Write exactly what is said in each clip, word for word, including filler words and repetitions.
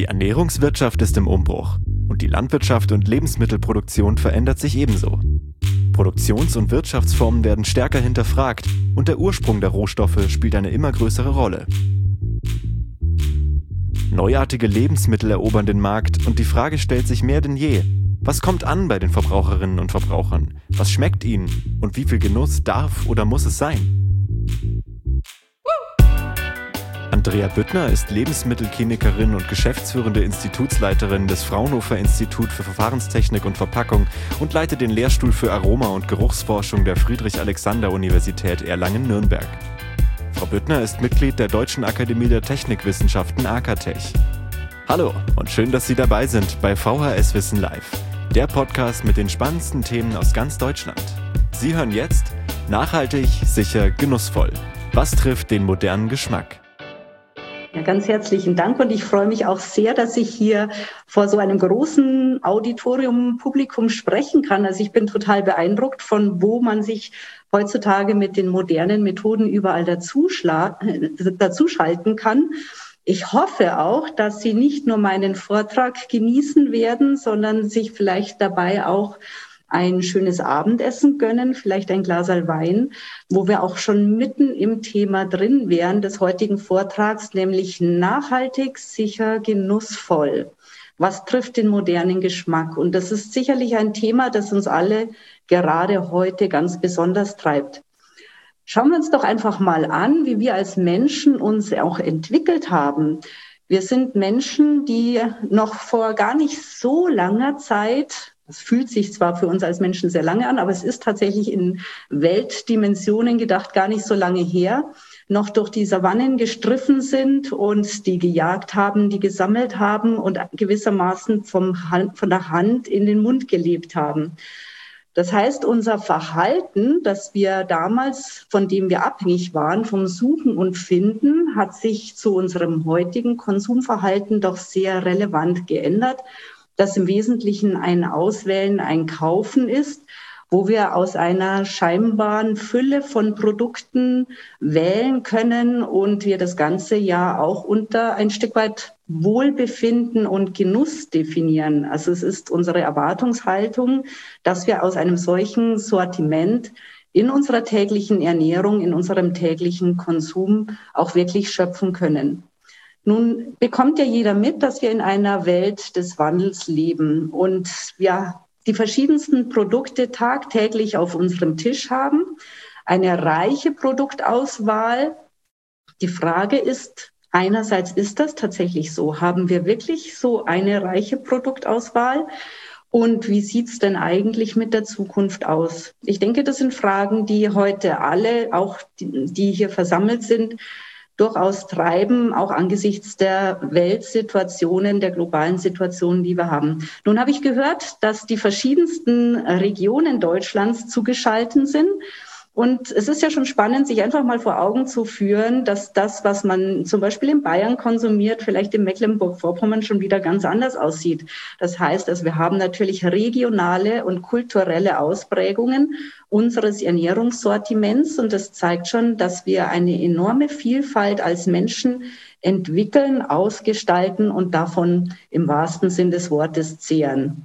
Die Ernährungswirtschaft ist im Umbruch und die Landwirtschaft und Lebensmittelproduktion verändert sich ebenso. Produktions- und Wirtschaftsformen werden stärker hinterfragt und der Ursprung der Rohstoffe spielt eine immer größere Rolle. Neuartige Lebensmittel erobern den Markt und die Frage stellt sich mehr denn je: Was kommt an bei den Verbraucherinnen und Verbrauchern? Was schmeckt ihnen? Und wie viel Genuss darf oder muss es sein? Andrea Büttner ist Lebensmittelchemikerin und geschäftsführende Institutsleiterin des Fraunhofer Institut für Verfahrenstechnik und Verpackung und leitet den Lehrstuhl für Aroma- und Geruchsforschung der Friedrich-Alexander-Universität Erlangen-Nürnberg. Frau Büttner ist Mitglied der Deutschen Akademie der Technikwissenschaften AKTech. Hallo und schön, dass Sie dabei sind bei V H S Wissen Live, der Podcast mit den spannendsten Themen aus ganz Deutschland. Sie hören jetzt Nachhaltig, sicher, genussvoll. Was trifft den modernen Geschmack? Ja, ganz herzlichen Dank und ich freue mich auch sehr, dass ich hier vor so einem großen Auditorium, Publikum sprechen kann. Also ich bin total beeindruckt, von wo man sich heutzutage mit den modernen Methoden überall dazuschalten kann. Ich hoffe auch, dass Sie nicht nur meinen Vortrag genießen werden, sondern sich vielleicht dabei auch ein schönes Abendessen gönnen, vielleicht ein Glasal Wein, wo wir auch schon mitten im Thema drin wären des heutigen Vortrags, nämlich nachhaltig, sicher, genussvoll. Was trifft den modernen Geschmack? Und das ist sicherlich ein Thema, das uns alle gerade heute ganz besonders treibt. Schauen wir uns doch einfach mal an, wie wir als Menschen uns auch entwickelt haben. Wir sind Menschen, die noch vor gar nicht so langer Zeit, es fühlt sich zwar für uns als Menschen sehr lange an, aber es ist tatsächlich in Weltdimensionen gedacht gar nicht so lange her, noch durch die Savannen gestriffen sind und die gejagt haben, die gesammelt haben und gewissermaßen vom Hand, von der Hand in den Mund gelebt haben. Das heißt, unser Verhalten, das wir damals, von dem wir abhängig waren, vom Suchen und Finden, hat sich zu unserem heutigen Konsumverhalten doch sehr relevant geändert, das im Wesentlichen ein Auswählen, ein Kaufen ist, wo wir aus einer scheinbaren Fülle von Produkten wählen können und wir das Ganze ja auch unter ein Stück weit Wohlbefinden und Genuss definieren. Also es ist unsere Erwartungshaltung, dass wir aus einem solchen Sortiment in unserer täglichen Ernährung, in unserem täglichen Konsum auch wirklich schöpfen können. Nun bekommt ja jeder mit, dass wir in einer Welt des Wandels leben und wir die verschiedensten Produkte tagtäglich auf unserem Tisch haben, eine reiche Produktauswahl. Die Frage ist, einerseits ist das tatsächlich so? Haben wir wirklich so eine reiche Produktauswahl? Und wie sieht's denn eigentlich mit der Zukunft aus? Ich denke, das sind Fragen, die heute alle, auch die, die hier versammelt sind, durchaus treiben, auch angesichts der Weltsituationen, der globalen Situationen, die wir haben. Nun habe ich gehört, dass die verschiedensten Regionen Deutschlands zugeschaltet sind. Und es ist ja schon spannend, sich einfach mal vor Augen zu führen, dass das, was man zum Beispiel in Bayern konsumiert, vielleicht in Mecklenburg-Vorpommern schon wieder ganz anders aussieht. Das heißt, also wir haben natürlich regionale und kulturelle Ausprägungen unseres Ernährungssortiments und das zeigt schon, dass wir eine enorme Vielfalt als Menschen entwickeln, ausgestalten und davon im wahrsten Sinn des Wortes zehren.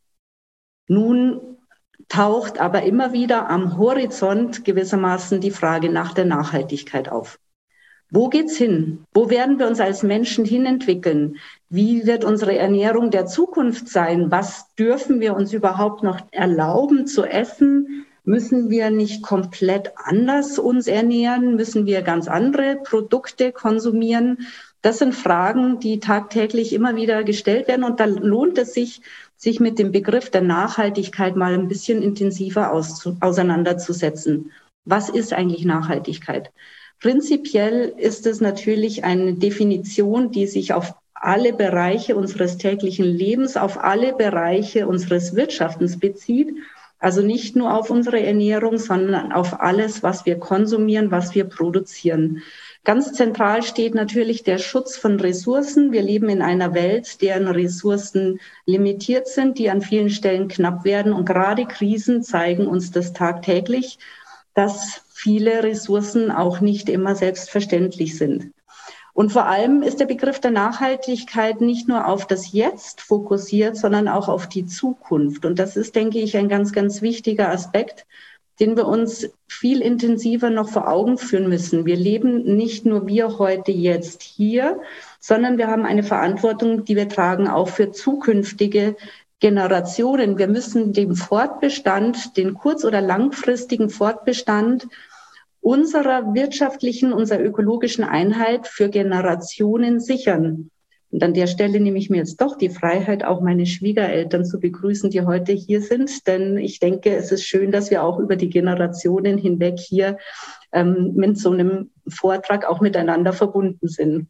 Nun taucht aber immer wieder am Horizont gewissermaßen die Frage nach der Nachhaltigkeit auf. Wo geht's hin? Wo werden wir uns als Menschen hinentwickeln? Wie wird unsere Ernährung der Zukunft sein? Was dürfen wir uns überhaupt noch erlauben zu essen? Müssen wir nicht komplett anders uns ernähren? Müssen wir ganz andere Produkte konsumieren? Das sind Fragen, die tagtäglich immer wieder gestellt werden und da lohnt es sich, sich mit dem Begriff der Nachhaltigkeit mal ein bisschen intensiver auseinanderzusetzen. Was ist eigentlich Nachhaltigkeit? Prinzipiell ist es natürlich eine Definition, die sich auf alle Bereiche unseres täglichen Lebens, auf alle Bereiche unseres Wirtschaftens bezieht. Also nicht nur auf unsere Ernährung, sondern auf alles, was wir konsumieren, was wir produzieren. Ganz zentral steht natürlich der Schutz von Ressourcen. Wir leben in einer Welt, deren Ressourcen limitiert sind, die an vielen Stellen knapp werden. Und gerade Krisen zeigen uns das tagtäglich, dass viele Ressourcen auch nicht immer selbstverständlich sind. Und vor allem ist der Begriff der Nachhaltigkeit nicht nur auf das Jetzt fokussiert, sondern auch auf die Zukunft. Und das ist, denke ich, ein ganz, ganz wichtiger Aspekt, den wir uns viel intensiver noch vor Augen führen müssen. Wir leben nicht nur wir heute jetzt hier, sondern wir haben eine Verantwortung, die wir tragen, auch für zukünftige Generationen. Wir müssen den Fortbestand, den kurz- oder langfristigen Fortbestand unserer wirtschaftlichen, unserer ökologischen Einheit für Generationen sichern. Und an der Stelle nehme ich mir jetzt doch die Freiheit, auch meine Schwiegereltern zu begrüßen, die heute hier sind. Denn ich denke, es ist schön, dass wir auch über die Generationen hinweg hier ähm, mit so einem Vortrag auch miteinander verbunden sind.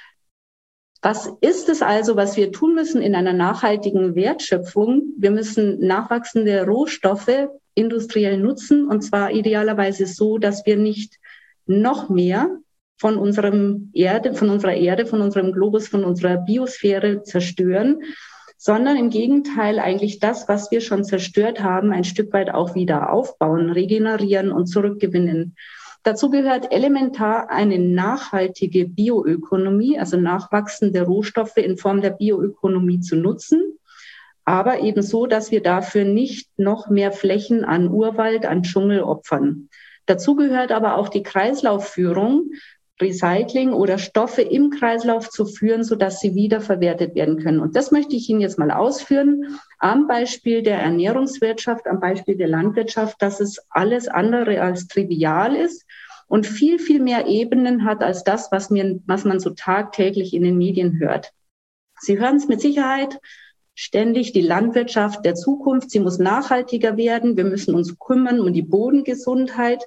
Was ist es also, was wir tun müssen in einer nachhaltigen Wertschöpfung? Wir müssen nachwachsende Rohstoffe industriell nutzen, und zwar idealerweise so, dass wir nicht noch mehr von unserem Erde, von unserer Erde, von unserem Globus, von unserer Biosphäre zerstören, sondern im Gegenteil eigentlich das, was wir schon zerstört haben, ein Stück weit auch wieder aufbauen, regenerieren und zurückgewinnen. Dazu gehört elementar eine nachhaltige Bioökonomie, also nachwachsende Rohstoffe in Form der Bioökonomie zu nutzen, aber eben so, dass wir dafür nicht noch mehr Flächen an Urwald, an Dschungel opfern. Dazu gehört aber auch die Kreislaufführung, Recycling oder Stoffe im Kreislauf zu führen, sodass sie wiederverwertet werden können. Und das möchte ich Ihnen jetzt mal ausführen am Beispiel der Ernährungswirtschaft, am Beispiel der Landwirtschaft, dass es alles andere als trivial ist und viel, viel mehr Ebenen hat als das, was, mir, was man so tagtäglich in den Medien hört. Sie hören es mit Sicherheit ständig, die Landwirtschaft der Zukunft, sie muss nachhaltiger werden. Wir müssen uns kümmern um die Bodengesundheit.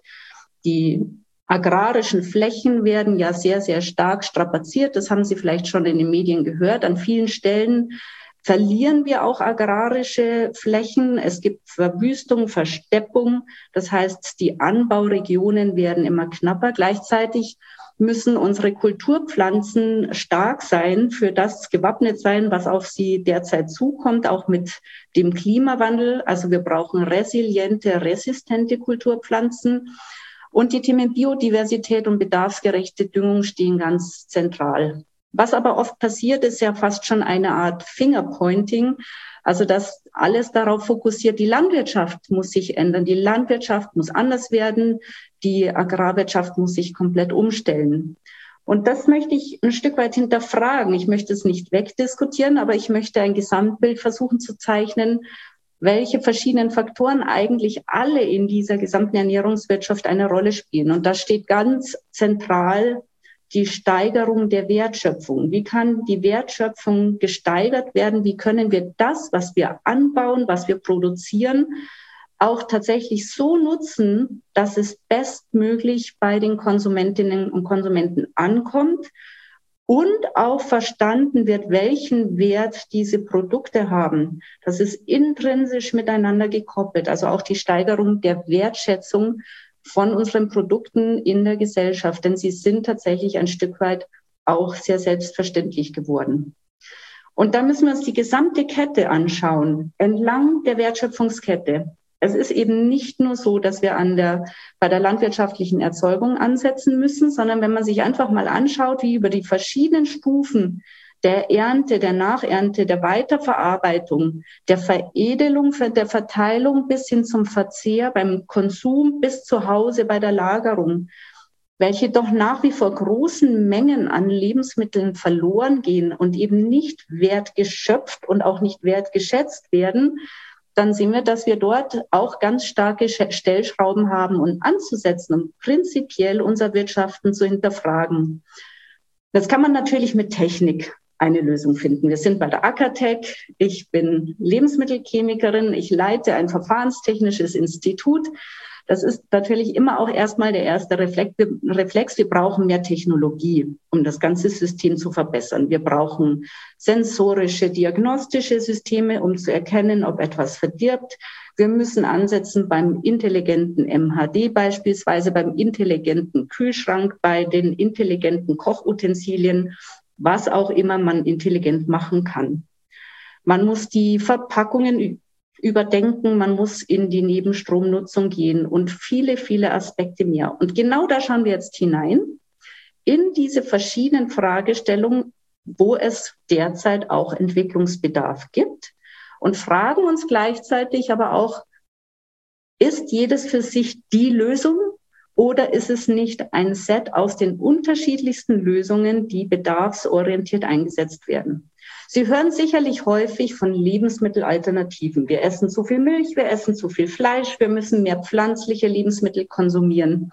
Die agrarischen Flächen werden ja sehr, sehr stark strapaziert. Das haben Sie vielleicht schon in den Medien gehört. An vielen Stellen verlieren wir auch agrarische Flächen. Es gibt Verwüstung, Versteppung. Das heißt, die Anbauregionen werden immer knapper. Gleichzeitig müssen unsere Kulturpflanzen stark sein, für das gewappnet sein, was auf sie derzeit zukommt, auch mit dem Klimawandel. Also wir brauchen resiliente, resistente Kulturpflanzen. Und die Themen Biodiversität und bedarfsgerechte Düngung stehen ganz zentral. Was aber oft passiert, ist ja fast schon eine Art Fingerpointing. Also dass alles darauf fokussiert, die Landwirtschaft muss sich ändern, die Landwirtschaft muss anders werden, die Agrarwirtschaft muss sich komplett umstellen. Und das möchte ich ein Stück weit hinterfragen. Ich möchte es nicht wegdiskutieren, aber ich möchte ein Gesamtbild versuchen zu zeichnen, welche verschiedenen Faktoren eigentlich alle in dieser gesamten Ernährungswirtschaft eine Rolle spielen. Und da steht ganz zentral die Steigerung der Wertschöpfung. Wie kann die Wertschöpfung gesteigert werden? Wie können wir das, was wir anbauen, was wir produzieren, auch tatsächlich so nutzen, dass es bestmöglich bei den Konsumentinnen und Konsumenten ankommt und auch verstanden wird, welchen Wert diese Produkte haben. Das ist intrinsisch miteinander gekoppelt, also auch die Steigerung der Wertschätzung von unseren Produkten in der Gesellschaft, denn sie sind tatsächlich ein Stück weit auch sehr selbstverständlich geworden. Und da müssen wir uns die gesamte Kette anschauen, entlang der Wertschöpfungskette. Es ist eben nicht nur so, dass wir an der, bei der landwirtschaftlichen Erzeugung ansetzen müssen, sondern wenn man sich einfach mal anschaut, wie über die verschiedenen Stufen der Ernte, der Nachernte, der Weiterverarbeitung, der Veredelung, der Verteilung bis hin zum Verzehr, beim Konsum bis zu Hause bei der Lagerung, welche doch nach wie vor großen Mengen an Lebensmitteln verloren gehen und eben nicht wertgeschöpft und auch nicht wertgeschätzt werden, dann sehen wir, dass wir dort auch ganz starke Stellschrauben haben, um anzusetzen, um prinzipiell unser Wirtschaften zu hinterfragen. Das kann man natürlich mit Technik eine Lösung finden. Wir sind bei der Ackertech. Ich bin Lebensmittelchemikerin. Ich leite ein verfahrenstechnisches Institut. Das ist natürlich immer auch erstmal der erste Reflex. Wir brauchen mehr Technologie, um das ganze System zu verbessern. Wir brauchen sensorische, diagnostische Systeme, um zu erkennen, ob etwas verdirbt. Wir müssen ansetzen beim intelligenten M H D beispielsweise, beim intelligenten Kühlschrank, bei den intelligenten Kochutensilien, was auch immer man intelligent machen kann. Man muss die Verpackungen überdenken, man muss in die Nebenstromnutzung gehen und viele, viele Aspekte mehr. Und genau da schauen wir jetzt hinein in diese verschiedenen Fragestellungen, wo es derzeit auch Entwicklungsbedarf gibt, und fragen uns gleichzeitig aber auch, ist jedes für sich die Lösung oder ist es nicht ein Set aus den unterschiedlichsten Lösungen, die bedarfsorientiert eingesetzt werden? Sie hören sicherlich häufig von Lebensmittelalternativen. Wir essen zu viel Milch, wir essen zu viel Fleisch, wir müssen mehr pflanzliche Lebensmittel konsumieren.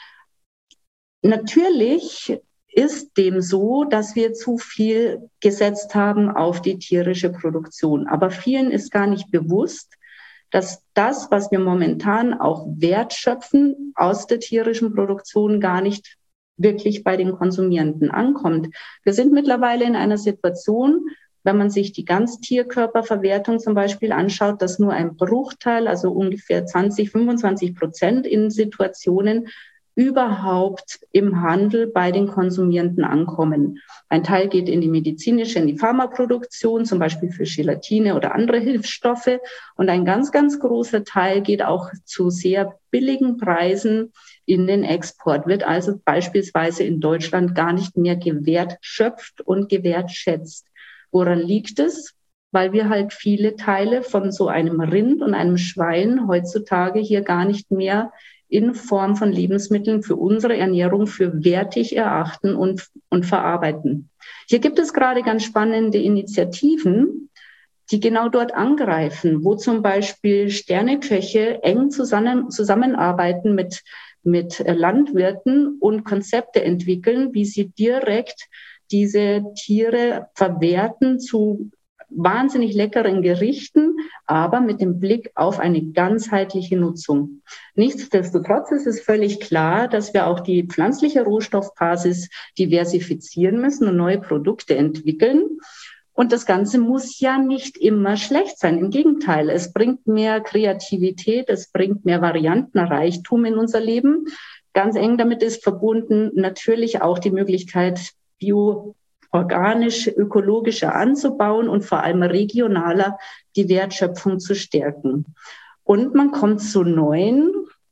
Natürlich ist dem so, dass wir zu viel gesetzt haben auf die tierische Produktion. Aber vielen ist gar nicht bewusst, dass das, was wir momentan auch wertschöpfen aus der tierischen Produktion, gar nicht wirklich bei den Konsumierenden ankommt. Wir sind mittlerweile in einer Situation, wenn man sich die Ganztierkörperverwertung zum Beispiel anschaut, dass nur ein Bruchteil, also ungefähr zwanzig, fünfundzwanzig Prozent in Situationen überhaupt im Handel bei den Konsumierenden ankommen. Ein Teil geht in die medizinische, in die Pharmaproduktion, zum Beispiel für Gelatine oder andere Hilfsstoffe. Und ein ganz, ganz großer Teil geht auch zu sehr billigen Preisen in den Export, wird also beispielsweise in Deutschland gar nicht mehr gewertschöpft und gewertschätzt. Woran liegt es? Weil wir halt viele Teile von so einem Rind und einem Schwein heutzutage hier gar nicht mehr in Form von Lebensmitteln für unsere Ernährung für wertig erachten und, und verarbeiten. Hier gibt es gerade ganz spannende Initiativen, die genau dort angreifen, wo zum Beispiel Sterneköche eng zusammen, zusammenarbeiten mit, mit Landwirten und Konzepte entwickeln, wie sie direkt diese Tiere verwerten zu wahnsinnig leckeren Gerichten, aber mit dem Blick auf eine ganzheitliche Nutzung. Nichtsdestotrotz ist es völlig klar, dass wir auch die pflanzliche Rohstoffbasis diversifizieren müssen und neue Produkte entwickeln. Und das Ganze muss ja nicht immer schlecht sein. Im Gegenteil, es bringt mehr Kreativität, es bringt mehr Variantenreichtum in unser Leben. Ganz eng damit ist verbunden natürlich auch die Möglichkeit, bio organisch, ökologischer anzubauen und vor allem regionaler die Wertschöpfung zu stärken. Und man kommt zu neuen,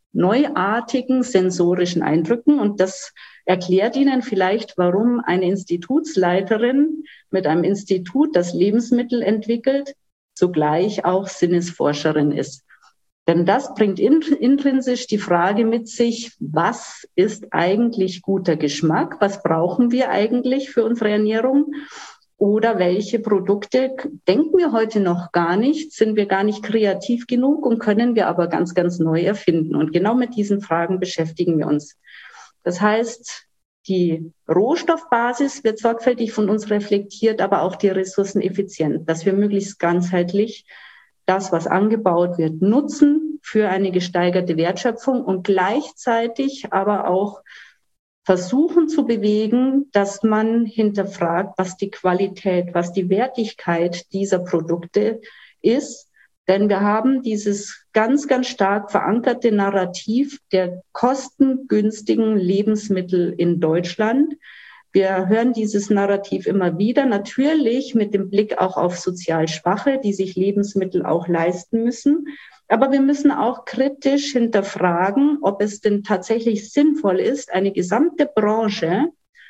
neuartigen sensorischen Eindrücken. Und das erklärt Ihnen vielleicht, warum eine Institutsleiterin mit einem Institut, das Lebensmittel entwickelt, zugleich auch Sinnesforscherin ist. Denn das bringt intrinsisch die Frage mit sich, was ist eigentlich guter Geschmack? Was brauchen wir eigentlich für unsere Ernährung? Oder welche Produkte denken wir heute noch gar nicht, sind wir gar nicht kreativ genug und können wir aber ganz, ganz neu erfinden? Und genau mit diesen Fragen beschäftigen wir uns. Das heißt, die Rohstoffbasis wird sorgfältig von uns reflektiert, aber auch die Ressourceneffizienz, dass wir möglichst ganzheitlich das, was angebaut wird, nutzen für eine gesteigerte Wertschöpfung und gleichzeitig aber auch versuchen zu bewegen, dass man hinterfragt, was die Qualität, was die Wertigkeit dieser Produkte ist. Denn wir haben dieses ganz, ganz stark verankerte Narrativ der kostengünstigen Lebensmittel in Deutschland. Wir hören dieses Narrativ immer wieder, natürlich mit dem Blick auch auf sozial Schwache, die sich Lebensmittel auch leisten müssen. Aber wir müssen auch kritisch hinterfragen, ob es denn tatsächlich sinnvoll ist, eine gesamte Branche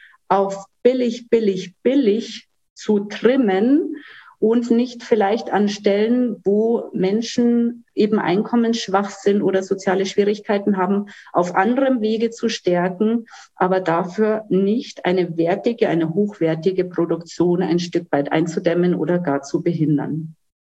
auf billig, billig, billig zu trimmen und nicht vielleicht an Stellen, wo Menschen eben einkommensschwach sind oder soziale Schwierigkeiten haben, auf anderem Wege zu stärken, aber dafür nicht eine wertige, eine hochwertige Produktion ein Stück weit einzudämmen oder gar zu behindern.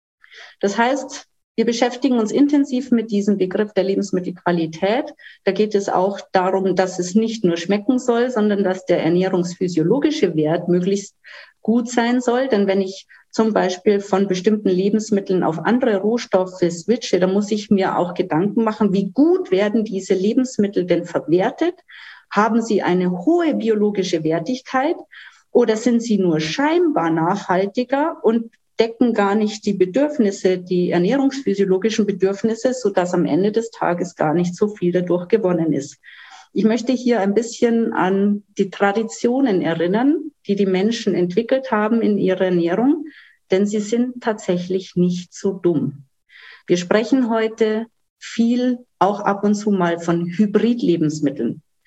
Das heißt, wir beschäftigen uns intensiv mit diesem Begriff der Lebensmittelqualität. Da geht es auch darum, dass es nicht nur schmecken soll, sondern dass der ernährungsphysiologische Wert möglichst gut sein soll. Denn wenn ich zum Beispiel von bestimmten Lebensmitteln auf andere Rohstoffe switche, dann muss ich mir auch Gedanken machen, wie gut werden diese Lebensmittel denn verwertet? Haben sie eine hohe biologische Wertigkeit oder sind sie nur scheinbar nachhaltiger und decken gar nicht die Bedürfnisse, die ernährungsphysiologischen Bedürfnisse, sodass am Ende des Tages gar nicht so viel dadurch gewonnen ist. Ich möchte hier ein bisschen an die Traditionen erinnern, die die Menschen entwickelt haben in ihrer Ernährung, denn sie sind tatsächlich nicht so dumm. Wir sprechen heute viel, auch ab und zu mal, von Hybrid-Lebensmitteln.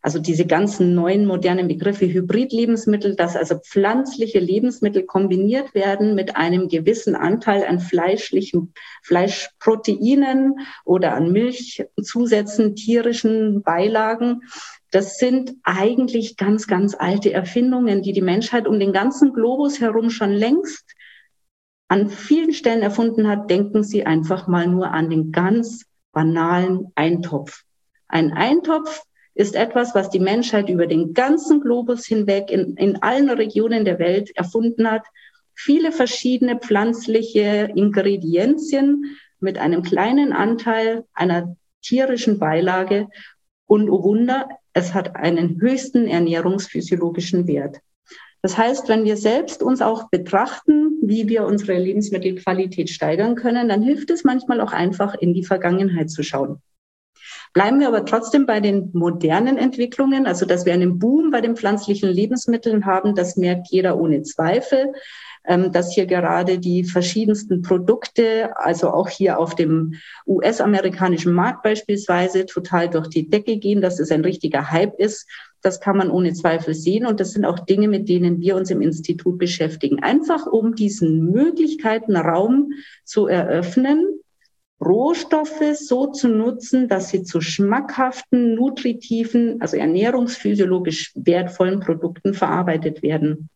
also diese ganzen neuen modernen Begriffe Hybridlebensmittel, dass also pflanzliche Lebensmittel kombiniert werden mit einem gewissen Anteil an fleischlichen Fleischproteinen oder an Milchzusätzen, tierischen Beilagen. Das sind eigentlich ganz, ganz alte Erfindungen, die die Menschheit um den ganzen Globus herum schon längst an vielen Stellen erfunden hat. Denken Sie einfach mal nur an den ganz banalen Eintopf. Ein Eintopf ist etwas, was die Menschheit über den ganzen Globus hinweg in, in allen Regionen der Welt erfunden hat. Viele verschiedene pflanzliche Ingredienzien mit einem kleinen Anteil einer tierischen Beilage. Und oh Wunder, es hat einen höchsten ernährungsphysiologischen Wert. Das heißt, wenn wir selbst uns auch betrachten, wie wir unsere Lebensmittelqualität steigern können, dann hilft es manchmal auch einfach, in die Vergangenheit zu schauen. Bleiben wir aber trotzdem bei den modernen Entwicklungen, also dass wir einen Boom bei den pflanzlichen Lebensmitteln haben, das merkt jeder ohne Zweifel, dass hier gerade die verschiedensten Produkte, also auch hier auf dem U S-amerikanischen Markt beispielsweise, total durch die Decke gehen, dass es ein richtiger Hype ist. Das kann man ohne Zweifel sehen und das sind auch Dinge, mit denen wir uns im Institut beschäftigen. Einfach um diesen Möglichkeiten Raum zu eröffnen, Rohstoffe so zu nutzen, dass sie zu schmackhaften, nutritiven, also ernährungsphysiologisch wertvollen Produkten verarbeitet werden.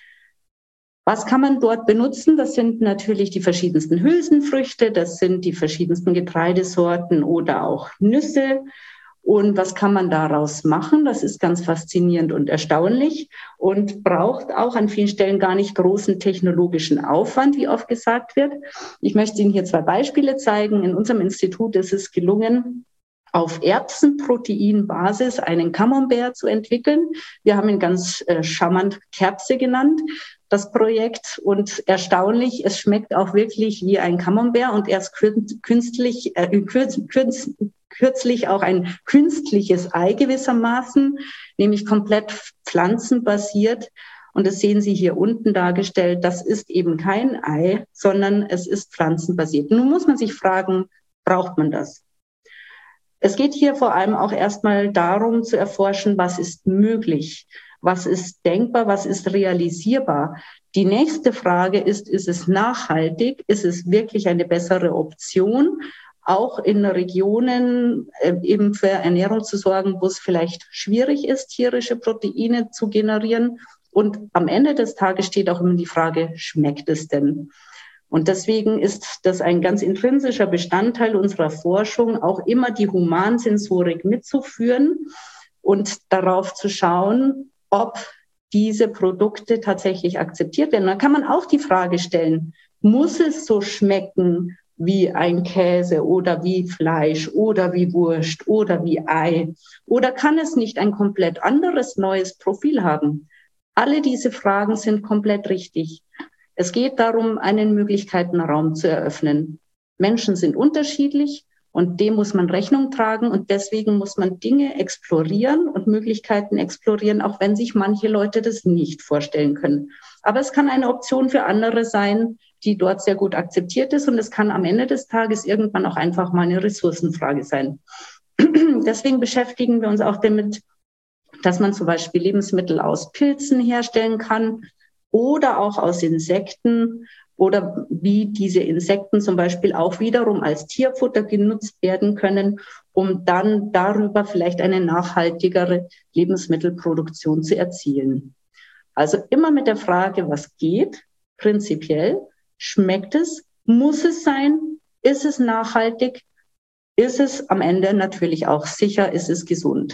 Was kann man dort benutzen? Das sind natürlich die verschiedensten Hülsenfrüchte, das sind die verschiedensten Getreidesorten oder auch Nüsse. Und was kann man daraus machen? Das ist ganz faszinierend und erstaunlich und braucht auch an vielen Stellen gar nicht großen technologischen Aufwand, wie oft gesagt wird. Ich möchte Ihnen hier zwei Beispiele zeigen. In unserem Institut ist es gelungen, auf Erbsenproteinbasis einen Camembert zu entwickeln. Wir haben ihn ganz äh, charmant Kerbse genannt, das Projekt. Und erstaunlich, es schmeckt auch wirklich wie ein Camembert und erst künstlich, äh, kürz, kürz, kürzlich auch ein künstliches Ei gewissermaßen, nämlich komplett pflanzenbasiert. Und das sehen Sie hier unten dargestellt. Das ist eben kein Ei, sondern es ist pflanzenbasiert. Nun muss man sich fragen, braucht man das? Es geht hier vor allem auch erstmal darum zu erforschen, was ist möglich, was ist denkbar, was ist realisierbar. Die nächste Frage ist, ist es nachhaltig? Ist es wirklich eine bessere Option, auch in Regionen äh, eben für Ernährung zu sorgen, wo es vielleicht schwierig ist, tierische Proteine zu generieren? Und am Ende des Tages steht auch immer die Frage, schmeckt es denn? Und deswegen ist das ein ganz intrinsischer Bestandteil unserer Forschung, auch immer die Humansensorik mitzuführen und darauf zu schauen, ob diese Produkte tatsächlich akzeptiert werden. Dann kann man auch die Frage stellen, muss es so schmecken wie ein Käse oder wie Fleisch oder wie Wurst oder wie Ei? Oder kann es nicht ein komplett anderes neues Profil haben? Alle diese Fragen sind komplett richtig. Es geht darum, einen Möglichkeitenraum zu eröffnen. Menschen sind unterschiedlich und dem muss man Rechnung tragen und deswegen muss man Dinge explorieren und Möglichkeiten explorieren, auch wenn sich manche Leute das nicht vorstellen können. Aber es kann eine Option für andere sein, die dort sehr gut akzeptiert ist und es kann am Ende des Tages irgendwann auch einfach mal eine Ressourcenfrage sein. Deswegen beschäftigen wir uns auch damit, dass man zum Beispiel Lebensmittel aus Pilzen herstellen kann, oder auch aus Insekten oder wie diese Insekten zum Beispiel auch wiederum als Tierfutter genutzt werden können, um dann darüber vielleicht eine nachhaltigere Lebensmittelproduktion zu erzielen. Also immer mit der Frage, was geht, prinzipiell, schmeckt es, muss es sein, ist es nachhaltig, ist es am Ende natürlich auch sicher, ist es gesund.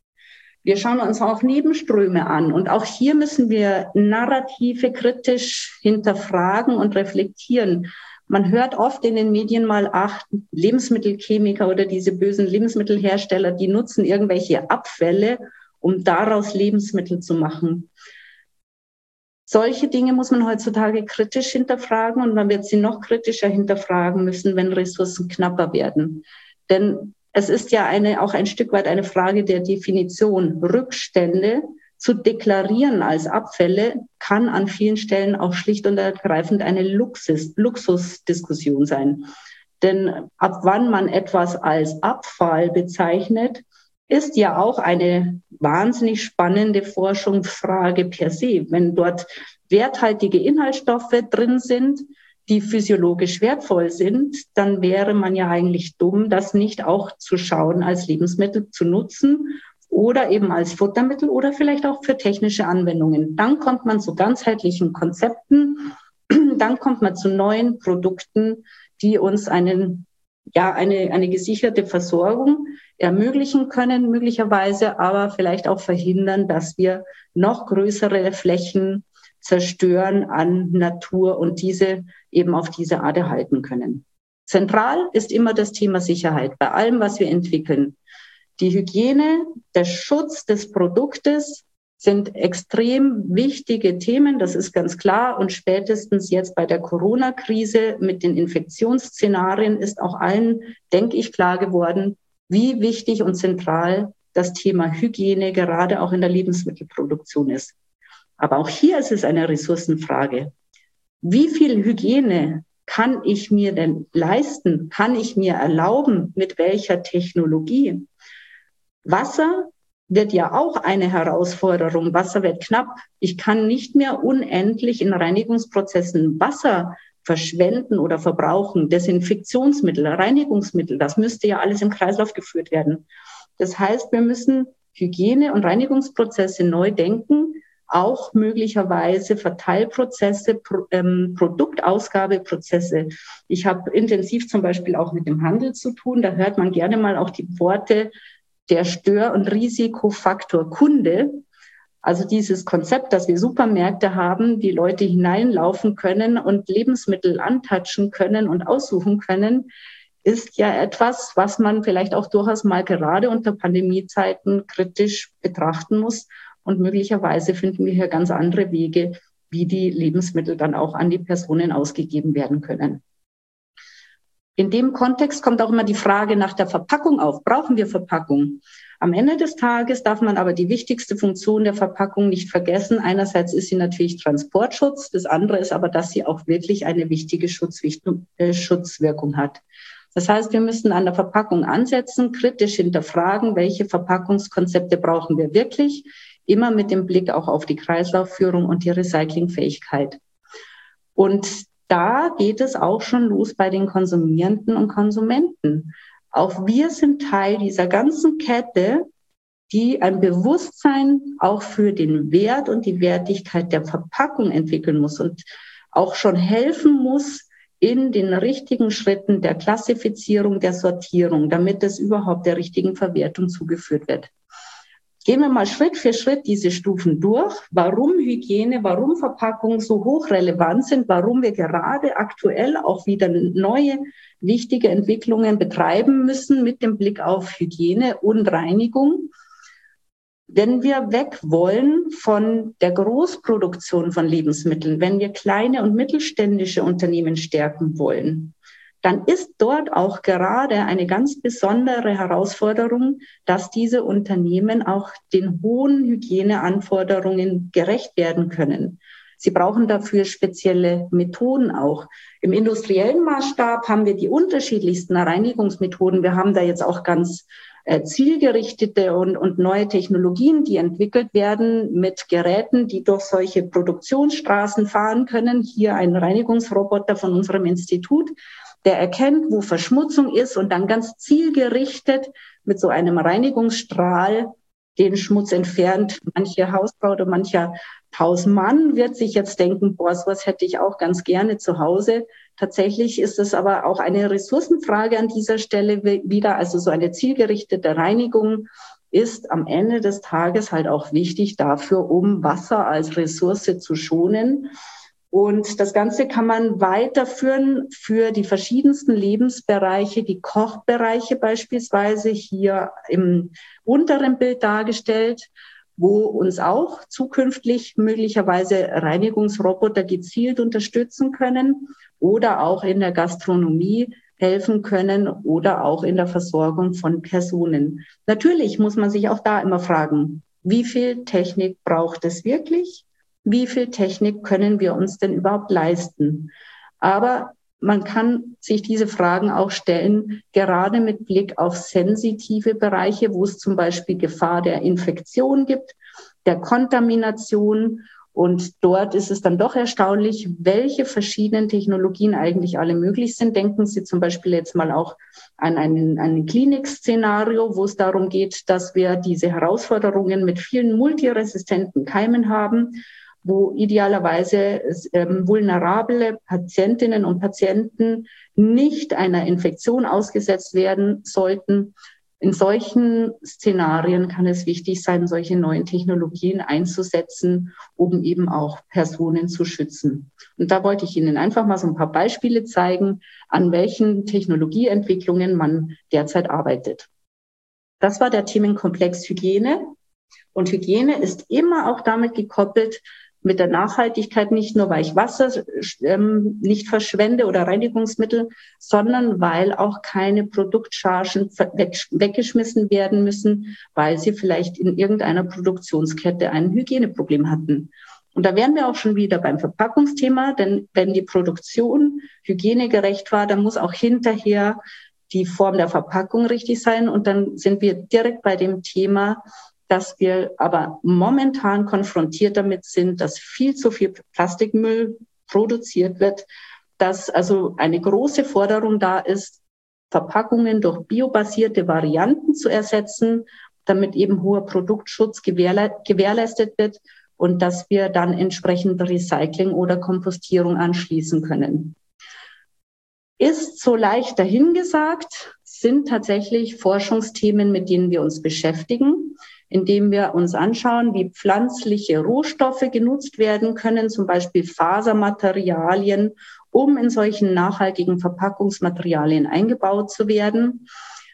Wir schauen uns auch Nebenströme an und auch hier müssen wir Narrative kritisch hinterfragen und reflektieren. Man hört oft in den Medien mal, ach, Lebensmittelchemiker oder diese bösen Lebensmittelhersteller, die nutzen irgendwelche Abfälle, um daraus Lebensmittel zu machen. Solche Dinge muss man heutzutage kritisch hinterfragen und man wird sie noch kritischer hinterfragen müssen, wenn Ressourcen knapper werden. Denn es ist ja eine, auch ein Stück weit eine Frage der Definition. Rückstände zu deklarieren als Abfälle kann an vielen Stellen auch schlicht und ergreifend eine Luxus, Luxusdiskussion sein. Denn ab wann man etwas als Abfall bezeichnet, ist ja auch eine wahnsinnig spannende Forschungsfrage per se. Wenn dort werthaltige Inhaltsstoffe drin sind, die physiologisch wertvoll sind, dann wäre man ja eigentlich dumm, das nicht auch zu schauen, als Lebensmittel zu nutzen oder eben als Futtermittel oder vielleicht auch für technische Anwendungen. Dann kommt man zu ganzheitlichen Konzepten, dann kommt man zu neuen Produkten, die uns einen, ja, eine, eine gesicherte Versorgung ermöglichen können, möglicherweise, aber vielleicht auch verhindern, dass wir noch größere Flächen zerstören an Natur und diese eben auf diese Art erhalten können. Zentral ist immer das Thema Sicherheit bei allem, was wir entwickeln. Die Hygiene, der Schutz des Produktes sind extrem wichtige Themen, das ist ganz klar. Und spätestens jetzt bei der Corona-Krise mit den Infektionsszenarien ist auch allen, denke ich, klar geworden, wie wichtig und zentral das Thema Hygiene gerade auch in der Lebensmittelproduktion ist. Aber auch hier ist es eine Ressourcenfrage. Wie viel Hygiene kann ich mir denn leisten? Kann ich mir erlauben? Mit welcher Technologie? Wasser wird ja auch eine Herausforderung. Wasser wird knapp. Ich kann nicht mehr unendlich in Reinigungsprozessen Wasser verschwenden oder verbrauchen. Desinfektionsmittel, Reinigungsmittel, das müsste ja alles im Kreislauf geführt werden. Das heißt, wir müssen Hygiene- und Reinigungsprozesse neu denken, auch möglicherweise Verteilprozesse, Pro, ähm, Produktausgabeprozesse. Ich habe intensiv zum Beispiel auch mit dem Handel zu tun. Da hört man gerne mal auch die Worte der Stör- und Risikofaktor Kunde. Also dieses Konzept, dass wir Supermärkte haben, die Leute hineinlaufen können und Lebensmittel antatschen können und aussuchen können, ist ja etwas, was man vielleicht auch durchaus mal gerade unter Pandemiezeiten kritisch betrachten muss. Und möglicherweise finden wir hier ganz andere Wege, wie die Lebensmittel dann auch an die Personen ausgegeben werden können. In dem Kontext kommt auch immer die Frage nach der Verpackung auf. Brauchen wir Verpackung? Am Ende des Tages darf man aber die wichtigste Funktion der Verpackung nicht vergessen. Einerseits ist sie natürlich Transportschutz. Das andere ist aber, dass sie auch wirklich eine wichtige Schutzwirkung hat. Das heißt, wir müssen an der Verpackung ansetzen, kritisch hinterfragen, welche Verpackungskonzepte brauchen wir wirklich, immer mit dem Blick auch auf die Kreislaufführung und die Recyclingfähigkeit. Und da geht es auch schon los bei den Konsumierenden und Konsumenten. Auch wir sind Teil dieser ganzen Kette, die ein Bewusstsein auch für den Wert und die Wertigkeit der Verpackung entwickeln muss und auch schon helfen muss in den richtigen Schritten der Klassifizierung, der Sortierung, damit es überhaupt der richtigen Verwertung zugeführt wird. Gehen wir mal Schritt für Schritt diese Stufen durch, warum Hygiene, warum Verpackung so hochrelevant sind, warum wir gerade aktuell auch wieder neue, wichtige Entwicklungen betreiben müssen mit dem Blick auf Hygiene und Reinigung. Wenn wir weg wollen von der Großproduktion von Lebensmitteln, wenn wir kleine und mittelständische Unternehmen stärken wollen, dann ist dort auch gerade eine ganz besondere Herausforderung, dass diese Unternehmen auch den hohen Hygieneanforderungen gerecht werden können. Sie brauchen dafür spezielle Methoden auch. Im industriellen Maßstab haben wir die unterschiedlichsten Reinigungsmethoden. Wir haben da jetzt auch ganz äh, zielgerichtete und, und neue Technologien, die entwickelt werden mit Geräten, die durch solche Produktionsstraßen fahren können. Hier ein Reinigungsroboter von unserem Institut, der erkennt, wo Verschmutzung ist und dann ganz zielgerichtet mit so einem Reinigungsstrahl den Schmutz entfernt. Manche Hausfrau oder mancher Hausmann wird sich jetzt denken, boah, sowas hätte ich auch ganz gerne zu Hause. Tatsächlich ist es aber auch eine Ressourcenfrage an dieser Stelle wieder. Also so eine zielgerichtete Reinigung ist am Ende des Tages halt auch wichtig dafür, um Wasser als Ressource zu schonen. Und das Ganze kann man weiterführen für die verschiedensten Lebensbereiche, die Kochbereiche beispielsweise hier im unteren Bild dargestellt, wo uns auch zukünftig möglicherweise Reinigungsroboter gezielt unterstützen können oder auch in der Gastronomie helfen können oder auch in der Versorgung von Personen. Natürlich muss man sich auch da immer fragen, wie viel Technik braucht es wirklich? Wie viel Technik können wir uns denn überhaupt leisten? Aber man kann sich diese Fragen auch stellen, gerade mit Blick auf sensitive Bereiche, wo es zum Beispiel Gefahr der Infektion gibt, der Kontamination. Und dort ist es dann doch erstaunlich, welche verschiedenen Technologien eigentlich alle möglich sind. Denken Sie zum Beispiel jetzt mal auch an ein, ein Klinik-Szenario, wo es darum geht, dass wir diese Herausforderungen mit vielen multiresistenten Keimen haben, wo idealerweise ähm, vulnerable Patientinnen und Patienten nicht einer Infektion ausgesetzt werden sollten. In solchen Szenarien kann es wichtig sein, solche neuen Technologien einzusetzen, um eben auch Personen zu schützen. Und da wollte ich Ihnen einfach mal so ein paar Beispiele zeigen, an welchen Technologieentwicklungen man derzeit arbeitet. Das war der Themenkomplex Hygiene. Und Hygiene ist immer auch damit gekoppelt, mit der Nachhaltigkeit, nicht nur, weil ich Wasser ähm, nicht verschwende oder Reinigungsmittel, sondern weil auch keine Produktchargen weg, weggeschmissen werden müssen, weil sie vielleicht in irgendeiner Produktionskette ein Hygieneproblem hatten. Und da wären wir auch schon wieder beim Verpackungsthema, denn wenn die Produktion hygienegerecht war, dann muss auch hinterher die Form der Verpackung richtig sein. Und dann sind wir direkt bei dem Thema, dass wir aber momentan konfrontiert damit sind, dass viel zu viel Plastikmüll produziert wird, dass also eine große Forderung da ist, Verpackungen durch biobasierte Varianten zu ersetzen, damit eben hoher Produktschutz gewährle- gewährleistet wird und dass wir dann entsprechend Recycling oder Kompostierung anschließen können. Ist so leicht dahingesagt, sind tatsächlich Forschungsthemen, mit denen wir uns beschäftigen, indem wir uns anschauen, wie pflanzliche Rohstoffe genutzt werden können, zum Beispiel Fasermaterialien, um in solchen nachhaltigen Verpackungsmaterialien eingebaut zu werden.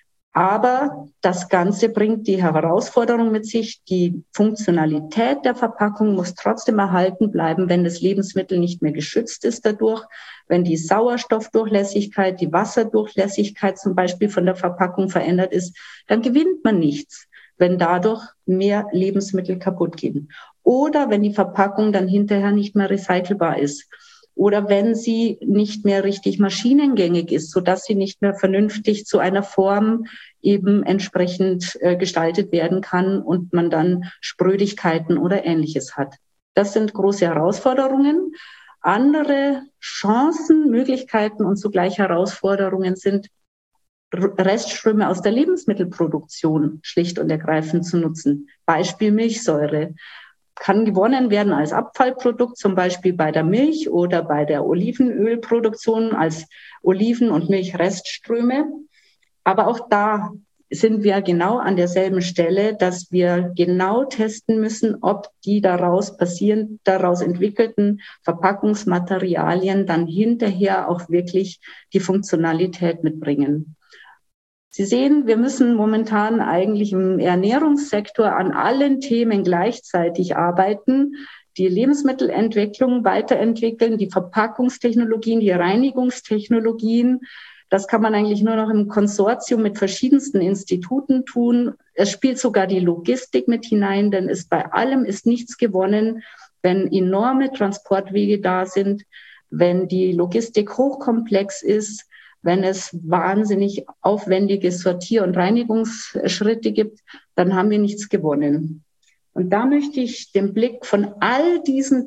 Aber das Ganze bringt die Herausforderung mit sich, die Funktionalität der Verpackung muss trotzdem erhalten bleiben, wenn das Lebensmittel nicht mehr geschützt ist dadurch, wenn die Sauerstoffdurchlässigkeit, die Wasserdurchlässigkeit zum Beispiel von der Verpackung verändert ist, dann gewinnt man nichts, wenn dadurch mehr Lebensmittel kaputt gehen. Oder wenn die Verpackung dann hinterher nicht mehr recycelbar ist. Oder wenn sie nicht mehr richtig maschinengängig ist, sodass sie nicht mehr vernünftig zu einer Form eben entsprechend äh, gestaltet werden kann und man dann Sprödigkeiten oder Ähnliches hat. Das sind große Herausforderungen. Andere Chancen, Möglichkeiten und zugleich Herausforderungen sind, Restströme aus der Lebensmittelproduktion schlicht und ergreifend zu nutzen. Beispiel Milchsäure. Kann gewonnen werden als Abfallprodukt, zum Beispiel bei der Milch oder bei der Olivenölproduktion als Oliven- und Milchrestströme. Aber auch da sind wir genau an derselben Stelle, dass wir genau testen müssen, ob die daraus passieren, daraus entwickelten Verpackungsmaterialien dann hinterher auch wirklich die Funktionalität mitbringen. Sie sehen, wir müssen momentan eigentlich im Ernährungssektor an allen Themen gleichzeitig arbeiten, die Lebensmittelentwicklung weiterentwickeln, die Verpackungstechnologien, die Reinigungstechnologien. Das kann man eigentlich nur noch im Konsortium mit verschiedensten Instituten tun. Es spielt sogar die Logistik mit hinein, denn es bei allem ist nichts gewonnen, wenn enorme Transportwege da sind, wenn die Logistik hochkomplex ist, wenn es wahnsinnig aufwendige Sortier- und Reinigungsschritte gibt, dann haben wir nichts gewonnen. Und da möchte ich den Blick von all diesen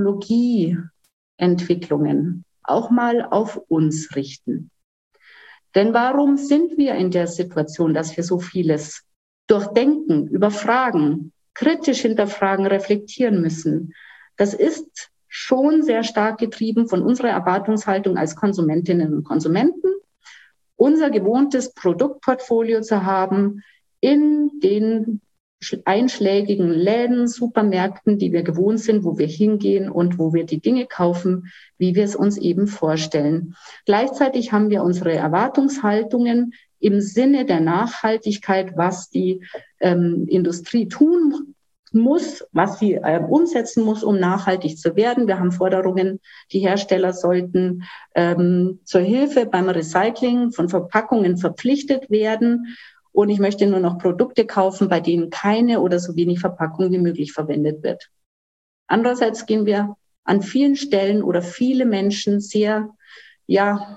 Technologieentwicklungen auch mal auf uns richten. Denn warum sind wir in der Situation, dass wir so vieles durchdenken, überfragen, kritisch hinterfragen, reflektieren müssen? Das ist schon sehr stark getrieben von unserer Erwartungshaltung als Konsumentinnen und Konsumenten, unser gewohntes Produktportfolio zu haben in den einschlägigen Läden, Supermärkten, die wir gewohnt sind, wo wir hingehen und wo wir die Dinge kaufen, wie wir es uns eben vorstellen. Gleichzeitig haben wir unsere Erwartungshaltungen im Sinne der Nachhaltigkeit, was die ähm, Industrie tun muss, was sie äh, umsetzen muss, um nachhaltig zu werden. Wir haben Forderungen, die Hersteller sollten ähm, zur Hilfe beim Recycling von Verpackungen verpflichtet werden. Und ich möchte nur noch Produkte kaufen, bei denen keine oder so wenig Verpackung wie möglich verwendet wird. Andererseits gehen wir an vielen Stellen oder viele Menschen sehr ja,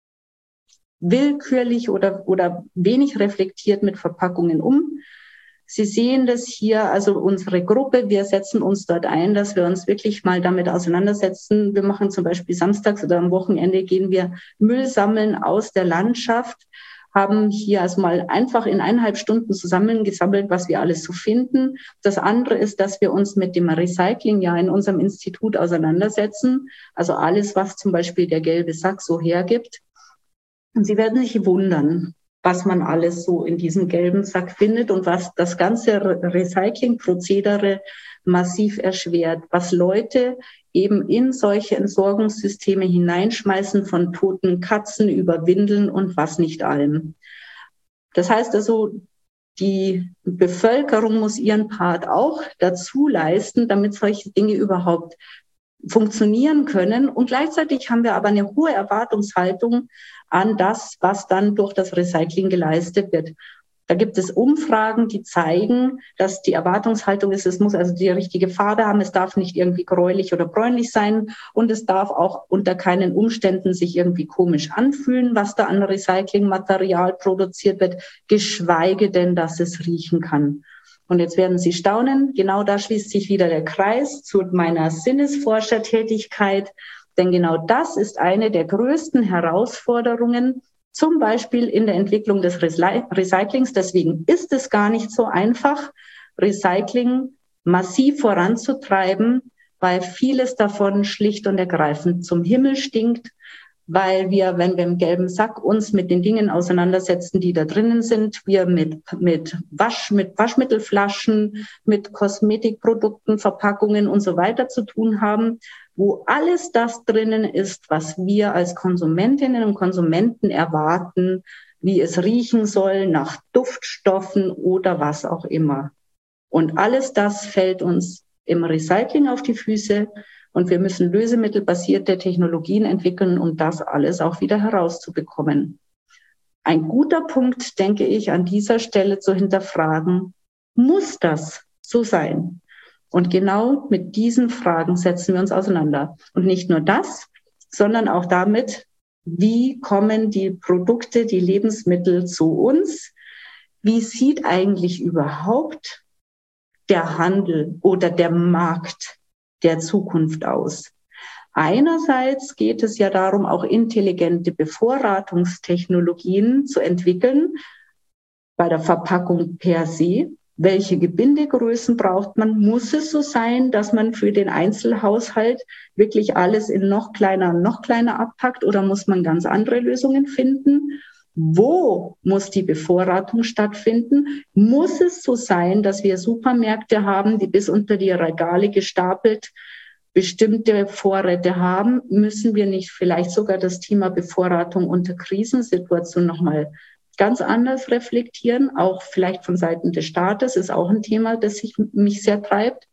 willkürlich oder, oder wenig reflektiert mit Verpackungen um. Sie sehen das hier, also unsere Gruppe, wir setzen uns dort ein, dass wir uns wirklich mal damit auseinandersetzen. Wir machen zum Beispiel samstags oder am Wochenende gehen wir Müll sammeln aus der Landschaft, haben hier also mal einfach in eineinhalb Stunden zusammengesammelt, was wir alles so finden. Das andere ist, dass wir uns mit dem Recycling ja in unserem Institut auseinandersetzen. Also alles, was zum Beispiel der gelbe Sack so hergibt. Und Sie werden sich wundern, was man alles so in diesem gelben Sack findet und was das ganze Recyclingprozedere massiv erschwert, was Leute eben in solche Entsorgungssysteme hineinschmeißen, von toten Katzen über Windeln und was nicht allem. Das heißt also, die Bevölkerung muss ihren Part auch dazu leisten, damit solche Dinge überhaupt funktionieren können. Und gleichzeitig haben wir aber eine hohe Erwartungshaltung an das, was dann durch das Recycling geleistet wird. Da gibt es Umfragen, die zeigen, dass die Erwartungshaltung ist, es muss also die richtige Farbe haben, es darf nicht irgendwie gräulich oder bräunlich sein und es darf auch unter keinen Umständen sich irgendwie komisch anfühlen, was da an Recyclingmaterial produziert wird, geschweige denn, dass es riechen kann. Und jetzt werden Sie staunen, genau da schließt sich wieder der Kreis zu meiner Sinnesforschertätigkeit, denn genau das ist eine der größten Herausforderungen, zum Beispiel in der Entwicklung des Recyclings. Deswegen ist es gar nicht so einfach, Recycling massiv voranzutreiben, weil vieles davon schlicht und ergreifend zum Himmel stinkt, weil wir, wenn wir im gelben Sack uns mit den Dingen auseinandersetzen, die da drinnen sind, wir mit, mit Wasch, mit Waschmittelflaschen, mit Kosmetikprodukten, Verpackungen und so weiter zu tun haben, wo alles das drinnen ist, was wir als Konsumentinnen und Konsumenten erwarten, wie es riechen soll, nach Duftstoffen oder was auch immer. Und alles das fällt uns im Recycling auf die Füße. Und wir müssen lösemittelbasierte Technologien entwickeln, um das alles auch wieder herauszubekommen. Ein guter Punkt, denke ich, an dieser Stelle zu hinterfragen, muss das so sein? Und genau mit diesen Fragen setzen wir uns auseinander. Und nicht nur das, sondern auch damit, wie kommen die Produkte, die Lebensmittel zu uns? Wie sieht eigentlich überhaupt der Handel oder der Markt der Zukunft aus? Einerseits geht es ja darum, auch intelligente Bevorratungstechnologien zu entwickeln bei der Verpackung per se. Welche Gebindegrößen braucht man? Muss es so sein, dass man für den Einzelhaushalt wirklich alles in noch kleiner und noch kleiner abpackt, oder muss man ganz andere Lösungen finden? Wo muss die Bevorratung stattfinden? Muss es so sein, dass wir Supermärkte haben, die bis unter die Regale gestapelt bestimmte Vorräte haben? Müssen wir nicht vielleicht sogar das Thema Bevorratung unter Krisensituationen nochmal ganz anders reflektieren? Auch vielleicht von Seiten des Staates ist auch ein Thema, das sich, mich sehr treibt.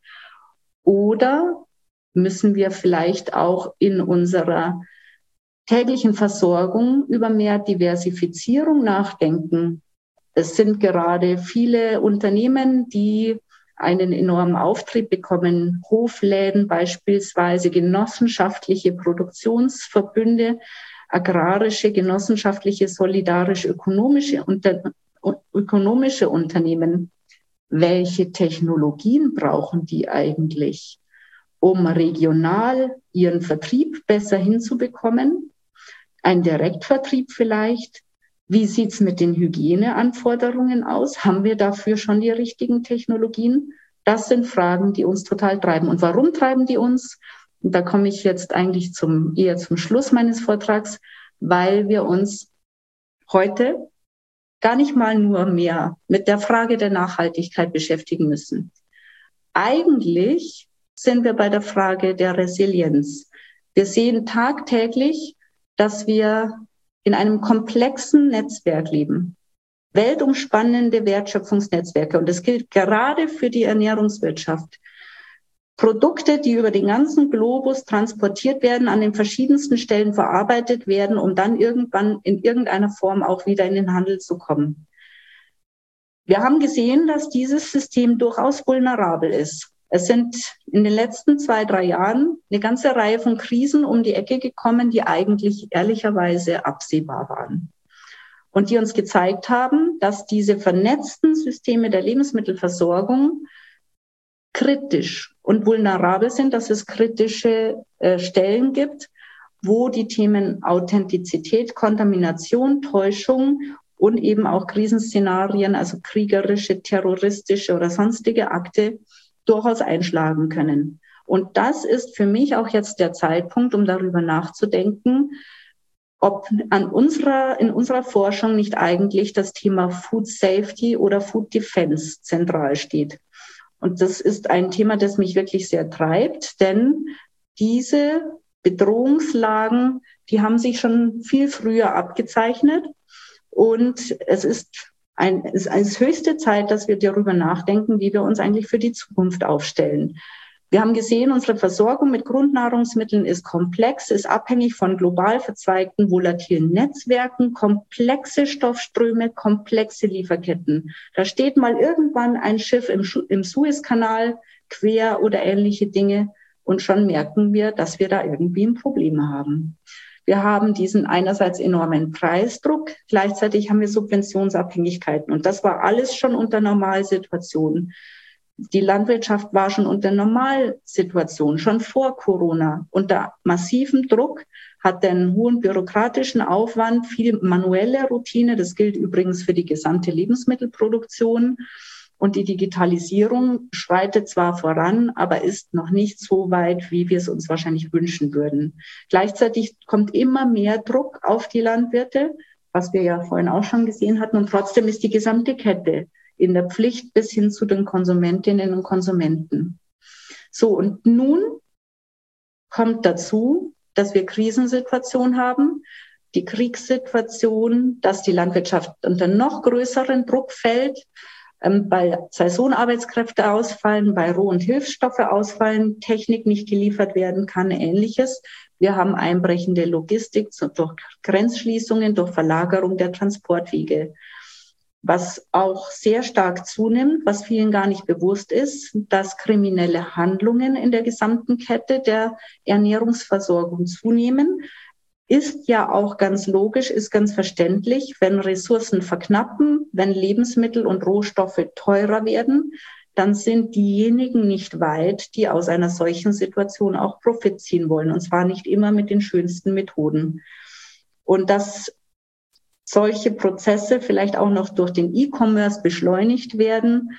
Oder müssen wir vielleicht auch in unserer täglichen Versorgung über mehr Diversifizierung nachdenken? Es sind gerade viele Unternehmen, die einen enormen Auftrieb bekommen, Hofläden beispielsweise, genossenschaftliche Produktionsverbünde, agrarische, genossenschaftliche, solidarisch-ökonomische unter, ökonomische Unternehmen. Welche Technologien brauchen die eigentlich, um regional ihren Vertrieb besser hinzubekommen? Ein Direktvertrieb vielleicht? Wie sieht's mit den Hygieneanforderungen aus? Haben wir dafür schon die richtigen Technologien? Das sind Fragen, die uns total treiben. Und warum treiben die uns? Und da komme ich jetzt eigentlich zum, eher zum Schluss meines Vortrags, weil wir uns heute gar nicht mal nur mehr mit der Frage der Nachhaltigkeit beschäftigen müssen. Eigentlich sind wir bei der Frage der Resilienz. Wir sehen tagtäglich, dass wir in einem komplexen Netzwerk leben, weltumspannende Wertschöpfungsnetzwerke. Und das gilt gerade für die Ernährungswirtschaft. Produkte, die über den ganzen Globus transportiert werden, an den verschiedensten Stellen verarbeitet werden, um dann irgendwann in irgendeiner Form auch wieder in den Handel zu kommen. Wir haben gesehen, dass dieses System durchaus vulnerabel ist. Es sind in den letzten zwei, drei Jahren eine ganze Reihe von Krisen um die Ecke gekommen, die eigentlich ehrlicherweise absehbar waren. Und die uns gezeigt haben, dass diese vernetzten Systeme der Lebensmittelversorgung kritisch und vulnerabel sind, dass es kritische äh, Stellen gibt, wo die Themen Authentizität, Kontamination, Täuschung und eben auch Krisenszenarien, also kriegerische, terroristische oder sonstige Akte, durchaus einschlagen können. Und das ist für mich auch jetzt der Zeitpunkt, um darüber nachzudenken, ob an unserer, in unserer Forschung nicht eigentlich das Thema Food Safety oder Food Defense zentral steht. Und das ist ein Thema, das mich wirklich sehr treibt, denn diese Bedrohungslagen, die haben sich schon viel früher abgezeichnet. Und es ist, ein, es ist höchste Zeit, dass wir darüber nachdenken, wie wir uns eigentlich für die Zukunft aufstellen. Wir haben gesehen, unsere Versorgung mit Grundnahrungsmitteln ist komplex, ist abhängig von global verzweigten, volatilen Netzwerken, komplexe Stoffströme, komplexe Lieferketten. Da steht mal irgendwann ein Schiff im, im Suezkanal quer oder ähnliche Dinge und schon merken wir, dass wir da irgendwie ein Problem haben. Wir haben diesen einerseits enormen Preisdruck, gleichzeitig haben wir Subventionsabhängigkeiten und das war alles schon unter Normalsituationen. Die Landwirtschaft war schon unter Normalsituation, schon vor Corona, unter massivem Druck, hat einen hohen bürokratischen Aufwand, viel manuelle Routine. Das gilt übrigens für die gesamte Lebensmittelproduktion. Und die Digitalisierung schreitet zwar voran, aber ist noch nicht so weit, wie wir es uns wahrscheinlich wünschen würden. Gleichzeitig kommt immer mehr Druck auf die Landwirte, was wir ja vorhin auch schon gesehen hatten. Und trotzdem ist die gesamte Kette in der Pflicht bis hin zu den Konsumentinnen und Konsumenten. So, und nun kommt dazu, dass wir Krisensituationen haben, die Kriegssituation, dass die Landwirtschaft unter noch größeren Druck fällt, ähm, weil Saisonarbeitskräfte ausfallen, bei Roh- und Hilfsstoffe ausfallen, Technik nicht geliefert werden kann, Ähnliches. Wir haben einbrechende Logistik durch Grenzschließungen, durch Verlagerung der Transportwege. Was auch sehr stark zunimmt, was vielen gar nicht bewusst ist, dass kriminelle Handlungen in der gesamten Kette der Ernährungsversorgung zunehmen, ist ja auch ganz logisch, ist ganz verständlich, wenn Ressourcen verknappen, wenn Lebensmittel und Rohstoffe teurer werden, dann sind diejenigen nicht weit, die aus einer solchen Situation auch Profit ziehen wollen, und zwar nicht immer mit den schönsten Methoden. Und das solche Prozesse vielleicht auch noch durch den E-Commerce beschleunigt werden,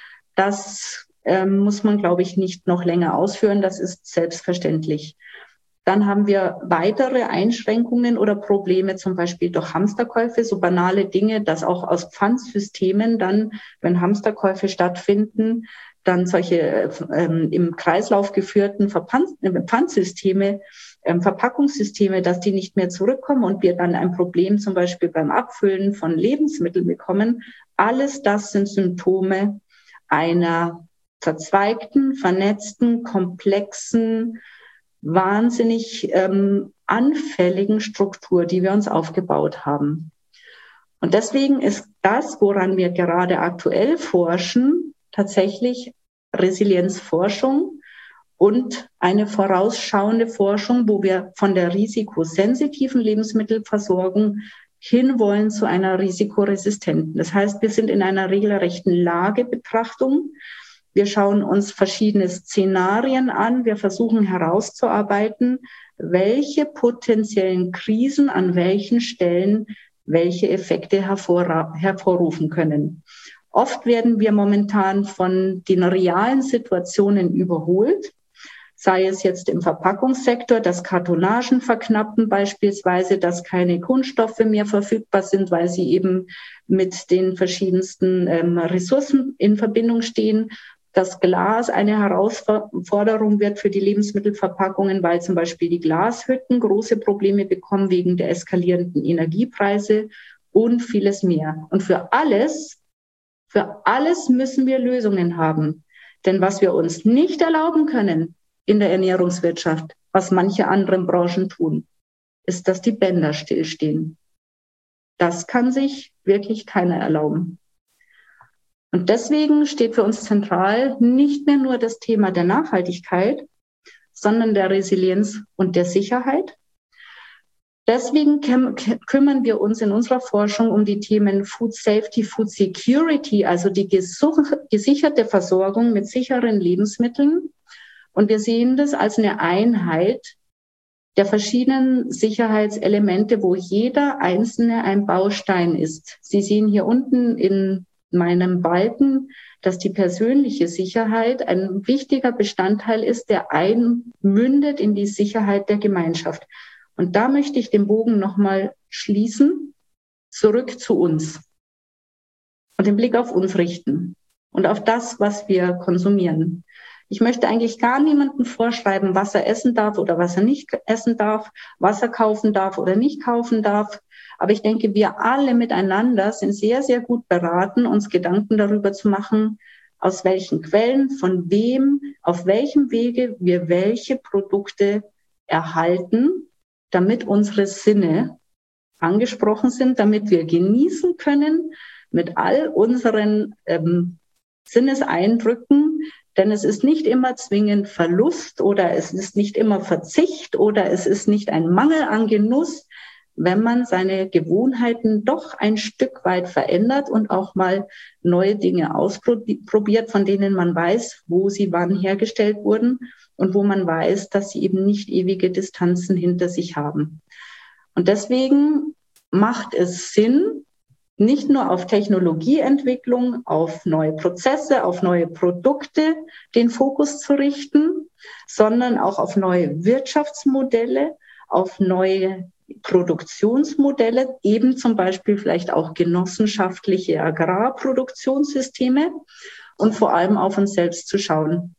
das ähm, muss man, glaube ich, nicht noch länger ausführen. Das ist selbstverständlich. Dann haben wir weitere Einschränkungen oder Probleme, zum Beispiel durch Hamsterkäufe, so banale Dinge, dass auch aus Pfandsystemen dann, wenn Hamsterkäufe stattfinden, dann solche ähm, im Kreislauf geführten Pfandsysteme, ähm, Verpackungssysteme, dass die nicht mehr zurückkommen und wir dann ein Problem zum Beispiel beim Abfüllen von Lebensmitteln bekommen. Alles das sind Symptome einer verzweigten, vernetzten, komplexen, wahnsinnig ähm, anfälligen Struktur, die wir uns aufgebaut haben. Und deswegen ist das, woran wir gerade aktuell forschen, tatsächlich Resilienzforschung und eine vorausschauende Forschung, wo wir von der risikosensitiven Lebensmittelversorgung hinwollen zu einer risikoresistenten. Das heißt, wir sind in einer regelrechten Lagebetrachtung. Wir schauen uns verschiedene Szenarien an. Wir versuchen herauszuarbeiten, welche potenziellen Krisen an welchen Stellen welche Effekte hervor, hervorrufen können. Oft werden wir momentan von den realen Situationen überholt, sei es jetzt im Verpackungssektor, dass Kartonagen verknappen beispielsweise, dass keine Kunststoffe mehr verfügbar sind, weil sie eben mit den verschiedensten ähm, Ressourcen in Verbindung stehen. Das Glas eine Herausforderung wird für die Lebensmittelverpackungen, weil zum Beispiel die Glashütten große Probleme bekommen wegen der eskalierenden Energiepreise und vieles mehr. Und für alles, für alles müssen wir Lösungen haben. Denn was wir uns nicht erlauben können in der Ernährungswirtschaft, was manche anderen Branchen tun, ist, dass die Bänder stillstehen. Das kann sich wirklich keiner erlauben. Und deswegen steht für uns zentral nicht mehr nur das Thema der Nachhaltigkeit, sondern der Resilienz und der Sicherheit. Deswegen kümmern wir uns in unserer Forschung um die Themen Food Safety, Food Security, also die gesicherte Versorgung mit sicheren Lebensmitteln. Und wir sehen das als eine Einheit der verschiedenen Sicherheitselemente, wo jeder einzelne ein Baustein ist. Sie sehen hier unten in meinem Balken, dass die persönliche Sicherheit ein wichtiger Bestandteil ist, der einmündet in die Sicherheit der Gemeinschaft. Und da möchte ich den Bogen nochmal schließen, zurück zu uns und den Blick auf uns richten und auf das, was wir konsumieren. Ich möchte eigentlich gar niemandem vorschreiben, was er essen darf oder was er nicht essen darf, was er kaufen darf oder nicht kaufen darf. Aber ich denke, wir alle miteinander sind sehr, sehr gut beraten, uns Gedanken darüber zu machen, aus welchen Quellen, von wem, auf welchem Wege wir welche Produkte erhalten, damit unsere Sinne angesprochen sind, damit wir genießen können mit all unseren ähm, Sinneseindrücken. Denn es ist nicht immer zwingend Verlust oder es ist nicht immer Verzicht oder es ist nicht ein Mangel an Genuss, wenn man seine Gewohnheiten doch ein Stück weit verändert und auch mal neue Dinge ausprobiert, von denen man weiß, wo sie wann hergestellt wurden und wo man weiß, dass sie eben nicht ewige Distanzen hinter sich haben. Und deswegen macht es Sinn, nicht nur auf Technologieentwicklung, auf neue Prozesse, auf neue Produkte den Fokus zu richten, sondern auch auf neue Wirtschaftsmodelle, auf neue Produktionsmodelle, eben zum Beispiel vielleicht auch genossenschaftliche Agrarproduktionssysteme und vor allem auf uns selbst zu schauen.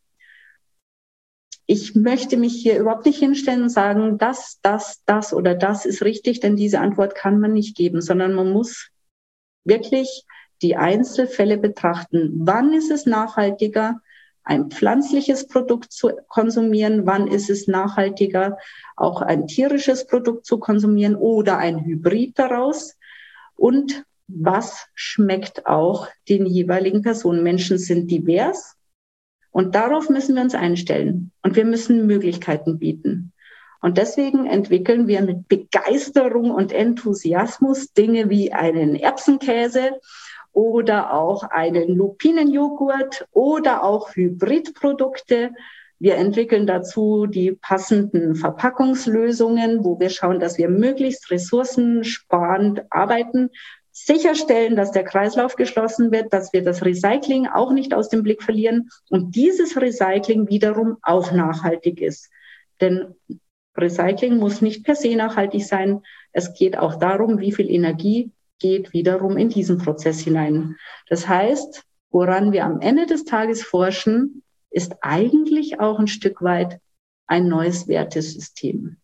Ich möchte mich hier überhaupt nicht hinstellen und sagen, das, das, das oder das ist richtig, denn diese Antwort kann man nicht geben, sondern man muss wirklich die Einzelfälle betrachten. Wann ist es nachhaltiger, ein pflanzliches Produkt zu konsumieren? Wann ist es nachhaltiger, auch ein tierisches Produkt zu konsumieren oder ein Hybrid daraus? Und was schmeckt auch den jeweiligen Personen? Menschen sind divers und darauf müssen wir uns einstellen und wir müssen Möglichkeiten bieten. Und deswegen entwickeln wir mit Begeisterung und Enthusiasmus Dinge wie einen Erbsenkäse oder auch einen Lupinenjoghurt oder auch Hybridprodukte. Wir entwickeln dazu die passenden Verpackungslösungen, wo wir schauen, dass wir möglichst ressourcensparend arbeiten, sicherstellen, dass der Kreislauf geschlossen wird, dass wir das Recycling auch nicht aus dem Blick verlieren und dieses Recycling wiederum auch nachhaltig ist. Denn Recycling muss nicht per se nachhaltig sein. Es geht auch darum, wie viel Energie geht wiederum in diesen Prozess hinein. Das heißt, woran wir am Ende des Tages forschen, ist eigentlich auch ein Stück weit ein neues Wertesystem.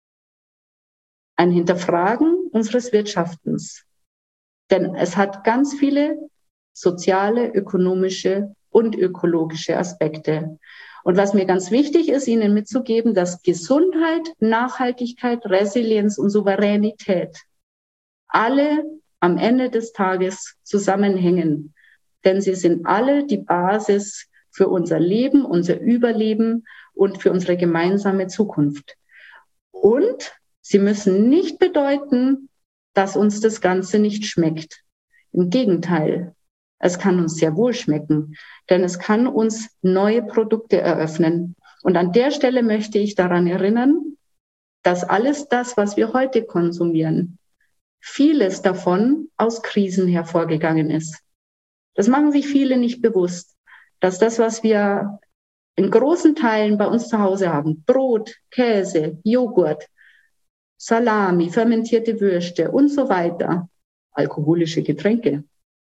Ein Hinterfragen unseres Wirtschaftens. Denn es hat ganz viele soziale, ökonomische und ökologische Aspekte. Und was mir ganz wichtig ist, Ihnen mitzugeben, dass Gesundheit, Nachhaltigkeit, Resilienz und Souveränität alle am Ende des Tages zusammenhängen. Denn sie sind alle die Basis für unser Leben, unser Überleben und für unsere gemeinsame Zukunft. Und sie müssen nicht bedeuten, dass uns das Ganze nicht schmeckt. Im Gegenteil. Es kann uns sehr wohl schmecken, denn es kann uns neue Produkte eröffnen. Und an der Stelle möchte ich daran erinnern, dass alles das, was wir heute konsumieren, vieles davon aus Krisen hervorgegangen ist. Das machen sich viele nicht bewusst, dass das, was wir in großen Teilen bei uns zu Hause haben, Brot, Käse, Joghurt, Salami, fermentierte Würste und so weiter, alkoholische Getränke,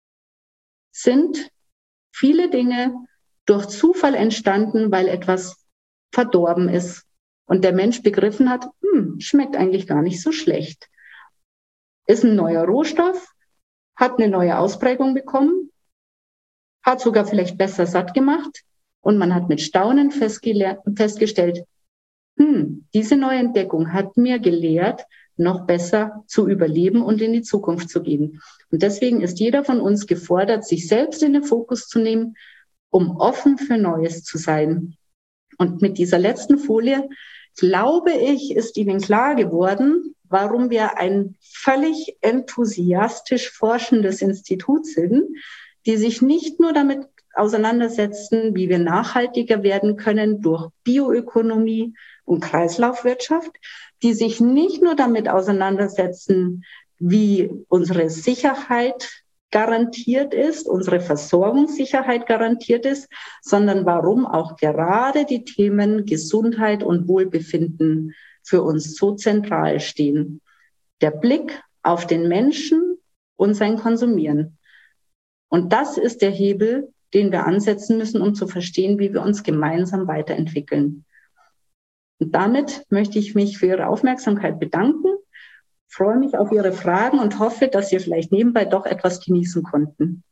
sind viele Dinge durch Zufall entstanden, weil etwas verdorben ist und der Mensch begriffen hat, hm, schmeckt eigentlich gar nicht so schlecht. Ist ein neuer Rohstoff, hat eine neue Ausprägung bekommen, hat sogar vielleicht besser satt gemacht und man hat mit Staunen festgestellt, hm, diese neue Entdeckung hat mir gelehrt, noch besser zu überleben und in die Zukunft zu gehen. Und deswegen ist jeder von uns gefordert, sich selbst in den Fokus zu nehmen, um offen für Neues zu sein. Und mit dieser letzten Folie, glaube ich, ist Ihnen klar geworden, warum wir ein völlig enthusiastisch forschendes Institut sind, die sich nicht nur damit auseinandersetzen, wie wir nachhaltiger werden können durch Bioökonomie und Kreislaufwirtschaft, die sich nicht nur damit auseinandersetzen, wie unsere Sicherheit garantiert ist, unsere Versorgungssicherheit garantiert ist, sondern warum auch gerade die Themen Gesundheit und Wohlbefinden für uns so zentral stehen. Der Blick auf den Menschen und sein Konsumieren. Und das ist der Hebel, den wir ansetzen müssen, um zu verstehen, wie wir uns gemeinsam weiterentwickeln. Und damit möchte ich mich für Ihre Aufmerksamkeit bedanken, freue mich auf Ihre Fragen und hoffe, dass Sie vielleicht nebenbei doch etwas genießen konnten.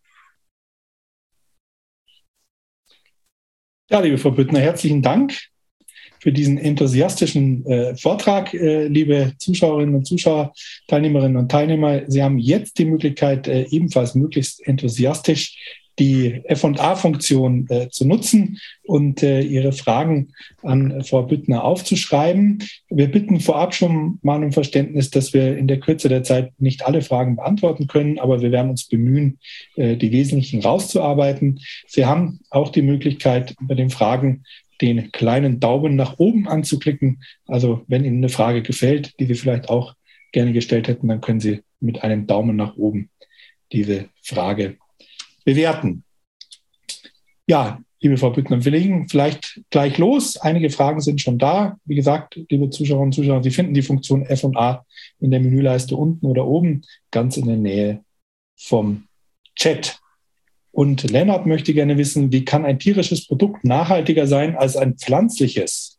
Ja, liebe Frau Büttner, herzlichen Dank für diesen enthusiastischen äh, Vortrag. Äh, liebe Zuschauerinnen und Zuschauer, Teilnehmerinnen und Teilnehmer, Sie haben jetzt die Möglichkeit, äh, ebenfalls möglichst enthusiastisch die F und A-Funktion äh, zu nutzen und äh, Ihre Fragen an Frau Büttner aufzuschreiben. Wir bitten vorab schon mal um Verständnis, dass wir in der Kürze der Zeit nicht alle Fragen beantworten können, aber wir werden uns bemühen, äh, die wesentlichen rauszuarbeiten. Sie haben auch die Möglichkeit, bei den Fragen den kleinen Daumen nach oben anzuklicken. Also wenn Ihnen eine Frage gefällt, die Sie vielleicht auch gerne gestellt hätten, dann können Sie mit einem Daumen nach oben diese Frage bewerten. Ja, liebe Frau Büttner, wir legen vielleicht gleich los. Einige Fragen sind schon da. Wie gesagt, liebe Zuschauerinnen und Zuschauer, Sie finden die Funktion F und A in der Menüleiste unten oder oben, ganz in der Nähe vom Chat. Und Lennart möchte gerne wissen, wie kann ein tierisches Produkt nachhaltiger sein als ein pflanzliches?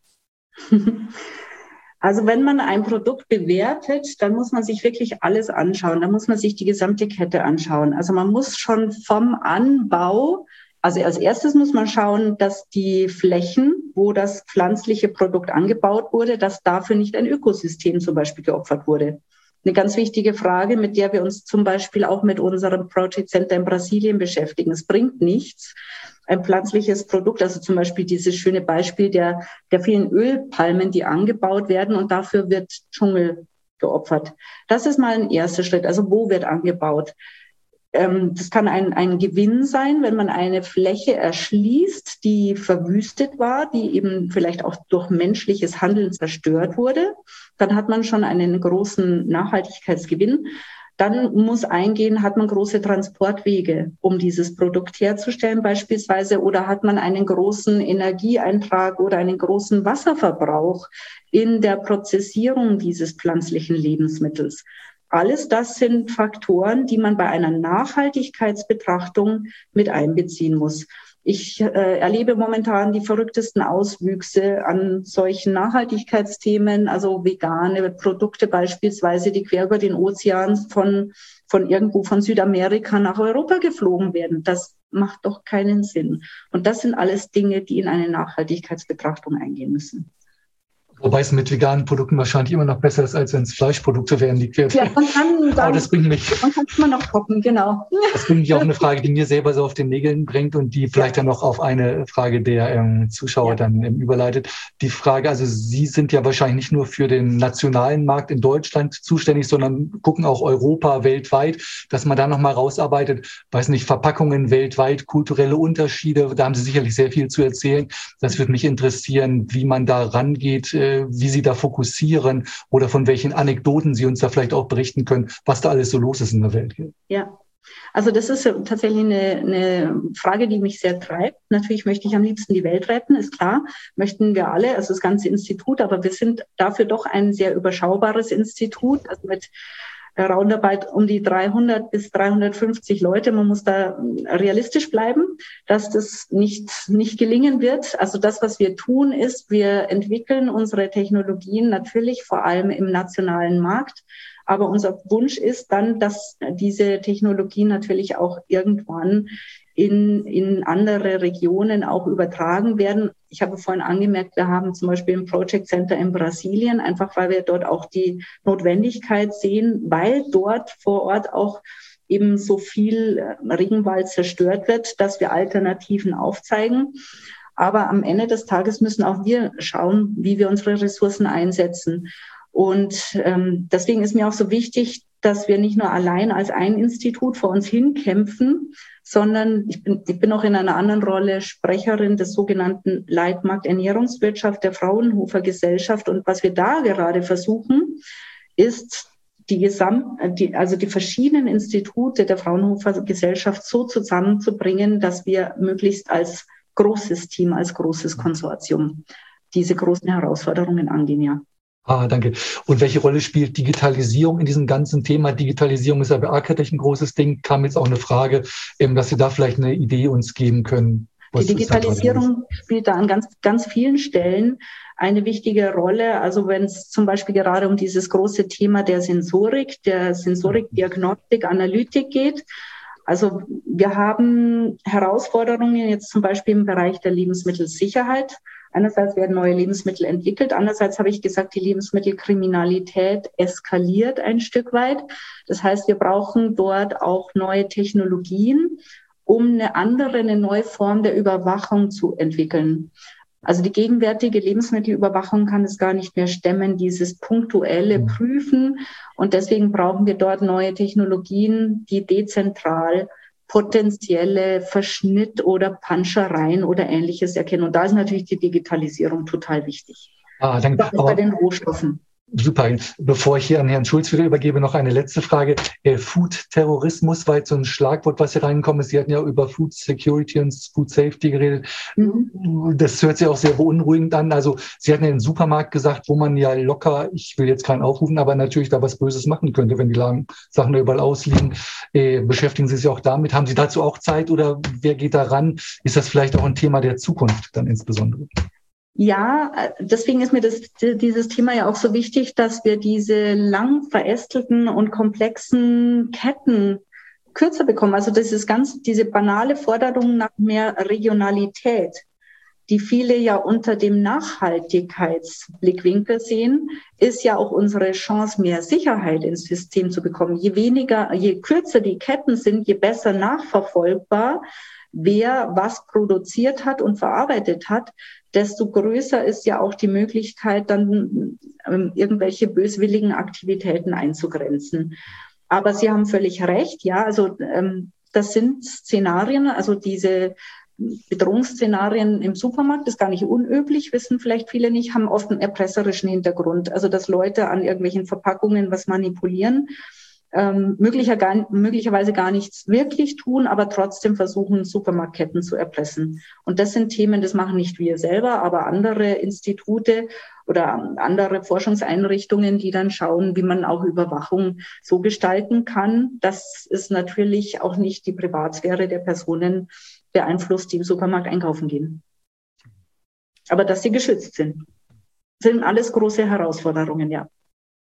Also wenn man ein Produkt bewertet, dann muss man sich wirklich alles anschauen. Da muss man sich die gesamte Kette anschauen. Also man muss schon vom Anbau, also als erstes muss man schauen, dass die Flächen, wo das pflanzliche Produkt angebaut wurde, dass dafür nicht ein Ökosystem zum Beispiel geopfert wurde. Eine ganz wichtige Frage, mit der wir uns zum Beispiel auch mit unserem Project Center in Brasilien beschäftigen. Es bringt nichts, ein pflanzliches Produkt, also zum Beispiel dieses schöne Beispiel der, der vielen Ölpalmen, die angebaut werden und dafür wird Dschungel geopfert. Das ist mal ein erster Schritt. Also wo wird angebaut? Ähm, das kann ein, ein Gewinn sein, wenn man eine Fläche erschließt, die verwüstet war, die eben vielleicht auch durch menschliches Handeln zerstört wurde. Dann hat man schon einen großen Nachhaltigkeitsgewinn. Dann muss eingehen, hat man große Transportwege, um dieses Produkt herzustellen beispielsweise, oder hat man einen großen Energieeintrag oder einen großen Wasserverbrauch in der Prozessierung dieses pflanzlichen Lebensmittels. Alles das sind Faktoren, die man bei einer Nachhaltigkeitsbetrachtung mit einbeziehen muss. Ich äh, erlebe momentan die verrücktesten Auswüchse an solchen Nachhaltigkeitsthemen, also vegane Produkte beispielsweise, die quer über den Ozean von, von irgendwo von Südamerika nach Europa geflogen werden. Das macht doch keinen Sinn. Und das sind alles Dinge, die in eine Nachhaltigkeitsbetrachtung eingehen müssen. Wobei es mit veganen Produkten wahrscheinlich immer noch besser ist, als wenn es Fleischprodukte wären, die quer. Ja, man kann dann, aber das bringt mich. Man kann es immer noch kochen, genau. Das bringt mich auf eine Frage, die mir selber so auf den Nägeln bringt und die vielleicht dann noch auf eine Frage der ähm, Zuschauer ja. dann ähm, überleitet. Die Frage, also Sie sind ja wahrscheinlich nicht nur für den nationalen Markt in Deutschland zuständig, sondern gucken auch Europa, weltweit, dass man da nochmal rausarbeitet, weiß nicht, Verpackungen weltweit, kulturelle Unterschiede, da haben Sie sicherlich sehr viel zu erzählen. Das würde mich interessieren, wie man da rangeht, äh, wie Sie da fokussieren oder von welchen Anekdoten Sie uns da vielleicht auch berichten können, was da alles so los ist in der Welt. Ja, also das ist tatsächlich eine, eine Frage, die mich sehr treibt. Natürlich möchte ich am liebsten die Welt retten, ist klar, möchten wir alle, also das ganze Institut, aber wir sind dafür doch ein sehr überschaubares Institut, also mit roundabout um die dreihundert bis dreihundertfünfzig Leute. Man muss da realistisch bleiben, dass das nicht, nicht gelingen wird. Also das, was wir tun, ist, wir entwickeln unsere Technologien natürlich vor allem im nationalen Markt. Aber unser Wunsch ist dann, dass diese Technologien natürlich auch irgendwann in, in andere Regionen auch übertragen werden. Ich habe vorhin angemerkt, wir haben zum Beispiel ein Project Center in Brasilien, einfach weil wir dort auch die Notwendigkeit sehen, weil dort vor Ort auch eben so viel Regenwald zerstört wird, dass wir Alternativen aufzeigen. Aber am Ende des Tages müssen auch wir schauen, wie wir unsere Ressourcen einsetzen. Und ähm, deswegen ist mir auch so wichtig, dass wir nicht nur allein als ein Institut vor uns hinkämpfen, sondern ich bin, ich bin auch in einer anderen Rolle Sprecherin des sogenannten Leitmarkt Ernährungswirtschaft der Fraunhofer Gesellschaft. Und was wir da gerade versuchen, ist die Gesamt, die, also die verschiedenen Institute der Fraunhofer Gesellschaft so zusammenzubringen, dass wir möglichst als großes Team, als großes Konsortium diese großen Herausforderungen angehen, ja. Ah, danke. Und welche Rolle spielt Digitalisierung in diesem ganzen Thema? Digitalisierung ist ja bei Arcadech ein großes Ding. Kam jetzt auch eine Frage, dass Sie da vielleicht eine Idee uns geben können. Die Digitalisierung spielt da an ganz, ganz vielen Stellen eine wichtige Rolle. Also wenn es zum Beispiel gerade um dieses große Thema der Sensorik, der Sensorik, Diagnostik, Analytik geht. Also wir haben Herausforderungen jetzt zum Beispiel im Bereich der Lebensmittelsicherheit. Einerseits werden neue Lebensmittel entwickelt, andererseits habe ich gesagt, die Lebensmittelkriminalität eskaliert ein Stück weit. Das heißt, wir brauchen dort auch neue Technologien, um eine andere, eine neue Form der Überwachung zu entwickeln. Also die gegenwärtige Lebensmittelüberwachung kann es gar nicht mehr stemmen, dieses punktuelle Prüfen. Und deswegen brauchen wir dort neue Technologien, die dezentral potenzielle Verschnitt- oder Panschereien oder Ähnliches erkennen. Und da ist natürlich die Digitalisierung total wichtig. Ah, danke. Das ist bei den Rohstoffen. Super. Bevor ich hier an Herrn Schulz wieder übergebe, noch eine letzte Frage. Äh, Food-Terrorismus war jetzt so ein Schlagwort, was hier reingekommen ist. Sie hatten ja über Food Security und Food Safety geredet. Mhm. Das hört sich auch sehr beunruhigend an. Also Sie hatten ja den Supermarkt gesagt, wo man ja locker, ich will jetzt keinen aufrufen, aber natürlich da was Böses machen könnte, wenn die Lagen, Sachen da überall ausliegen. Äh, beschäftigen Sie sich auch damit? Haben Sie dazu auch Zeit oder wer geht da ran? Ist das vielleicht auch ein Thema der Zukunft dann insbesondere? Ja, deswegen ist mir das, dieses Thema ja auch so wichtig, dass wir diese lang verästelten und komplexen Ketten kürzer bekommen. Also das ist ganz, diese banale Forderung nach mehr Regionalität, die viele ja unter dem Nachhaltigkeitsblickwinkel sehen, ist ja auch unsere Chance, mehr Sicherheit ins System zu bekommen. Je weniger, je kürzer die Ketten sind, je besser nachverfolgbar, wer was produziert hat und verarbeitet hat, desto größer ist ja auch die Möglichkeit, dann ähm, irgendwelche böswilligen Aktivitäten einzugrenzen. Aber Sie haben völlig recht, ja, also ähm, das sind Szenarien, also diese Bedrohungsszenarien im Supermarkt, das ist gar nicht unüblich, wissen vielleicht viele nicht, haben oft einen erpresserischen Hintergrund, also dass Leute an irgendwelchen Verpackungen was manipulieren, Ähm, möglicher gar, möglicherweise gar nichts wirklich tun, aber trotzdem versuchen, Supermarktketten zu erpressen. Und das sind Themen, das machen nicht wir selber, aber andere Institute oder andere Forschungseinrichtungen, die dann schauen, wie man auch Überwachung so gestalten kann, dass es natürlich auch nicht die Privatsphäre der Personen beeinflusst, die im Supermarkt einkaufen gehen. Aber dass sie geschützt sind. Das sind alles große Herausforderungen, ja.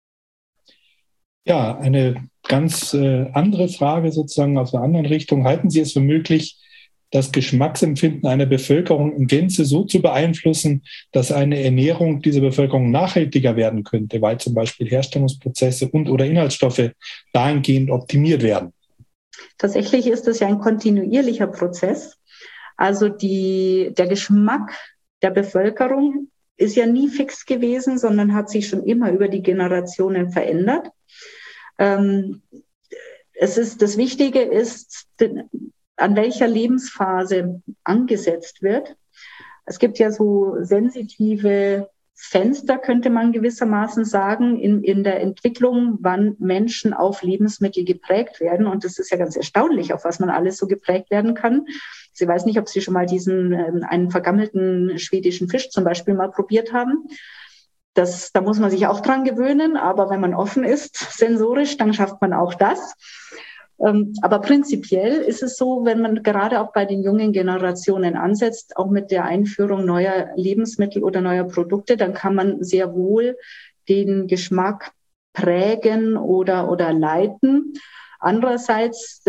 Ja, eine ganz äh, andere Frage sozusagen aus einer anderen Richtung. Halten Sie es für möglich, das Geschmacksempfinden einer Bevölkerung in Gänze so zu beeinflussen, dass eine Ernährung dieser Bevölkerung nachhaltiger werden könnte, weil zum Beispiel Herstellungsprozesse und oder Inhaltsstoffe dahingehend optimiert werden? Tatsächlich ist das ja ein kontinuierlicher Prozess. Also die, der Geschmack der Bevölkerung ist ja nie fix gewesen, sondern hat sich schon immer über die Generationen verändert. Ähm, es ist, das Wichtige ist, an welcher Lebensphase angesetzt wird. Es gibt ja so sensitive Fenster, könnte man gewissermaßen sagen, in, in der Entwicklung, wann Menschen auf Lebensmittel geprägt werden. Und das ist ja ganz erstaunlich, auf was man alles so geprägt werden kann. Ich weiß nicht, ob Sie schon mal diesen äh, einen vergammelten schwedischen Fisch zum Beispiel mal probiert haben. Das, da muss man sich auch dran gewöhnen, aber wenn man offen ist, sensorisch, dann schafft man auch das. Ähm, aber prinzipiell ist es so, wenn man gerade auch bei den jungen Generationen ansetzt, auch mit der Einführung neuer Lebensmittel oder neuer Produkte, dann kann man sehr wohl den Geschmack prägen oder, oder leiten. Andererseits, das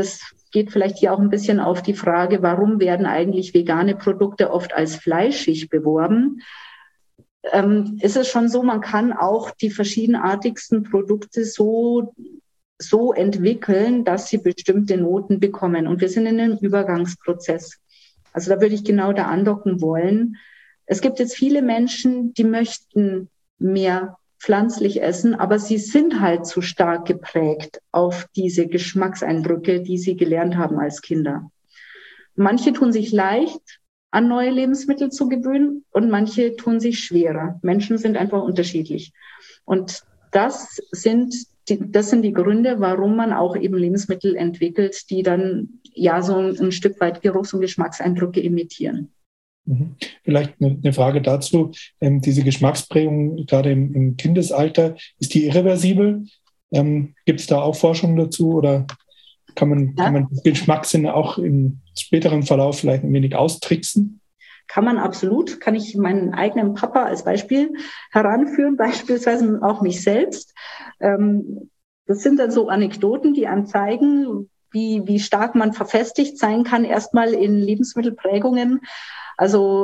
geht vielleicht hier auch ein bisschen auf die Frage, warum werden eigentlich vegane Produkte oft als fleischig beworben? Ähm, ist es schon so, man kann auch die verschiedenartigsten Produkte so, so entwickeln, dass sie bestimmte Noten bekommen. Und wir sind in einem Übergangsprozess. Also da würde ich genau da andocken wollen. Es gibt jetzt viele Menschen, die möchten mehr pflanzlich essen, aber sie sind halt zu stark geprägt auf diese Geschmackseindrücke, die sie gelernt haben als Kinder. Manche tun sich leicht, an neue Lebensmittel zu gewöhnen und manche tun sich schwerer. Menschen sind einfach unterschiedlich. Und das sind die, das sind die Gründe, warum man auch eben Lebensmittel entwickelt, die dann ja so ein, ein Stück weit Geruchs- und Geschmackseindrücke imitieren. Vielleicht eine Frage dazu. Ähm, diese Geschmacksprägung, gerade im, im Kindesalter, ist die irreversibel? Ähm, gibt es da auch Forschung dazu oder kann man, ja. kann man den Geschmackssinn auch im späteren Verlauf vielleicht ein wenig austricksen? Kann man absolut. Kann ich meinen eigenen Papa als Beispiel heranführen, beispielsweise auch mich selbst. Ähm, das sind dann so Anekdoten, die einem zeigen, wie, wie stark man verfestigt sein kann, erstmal in Lebensmittelprägungen. Also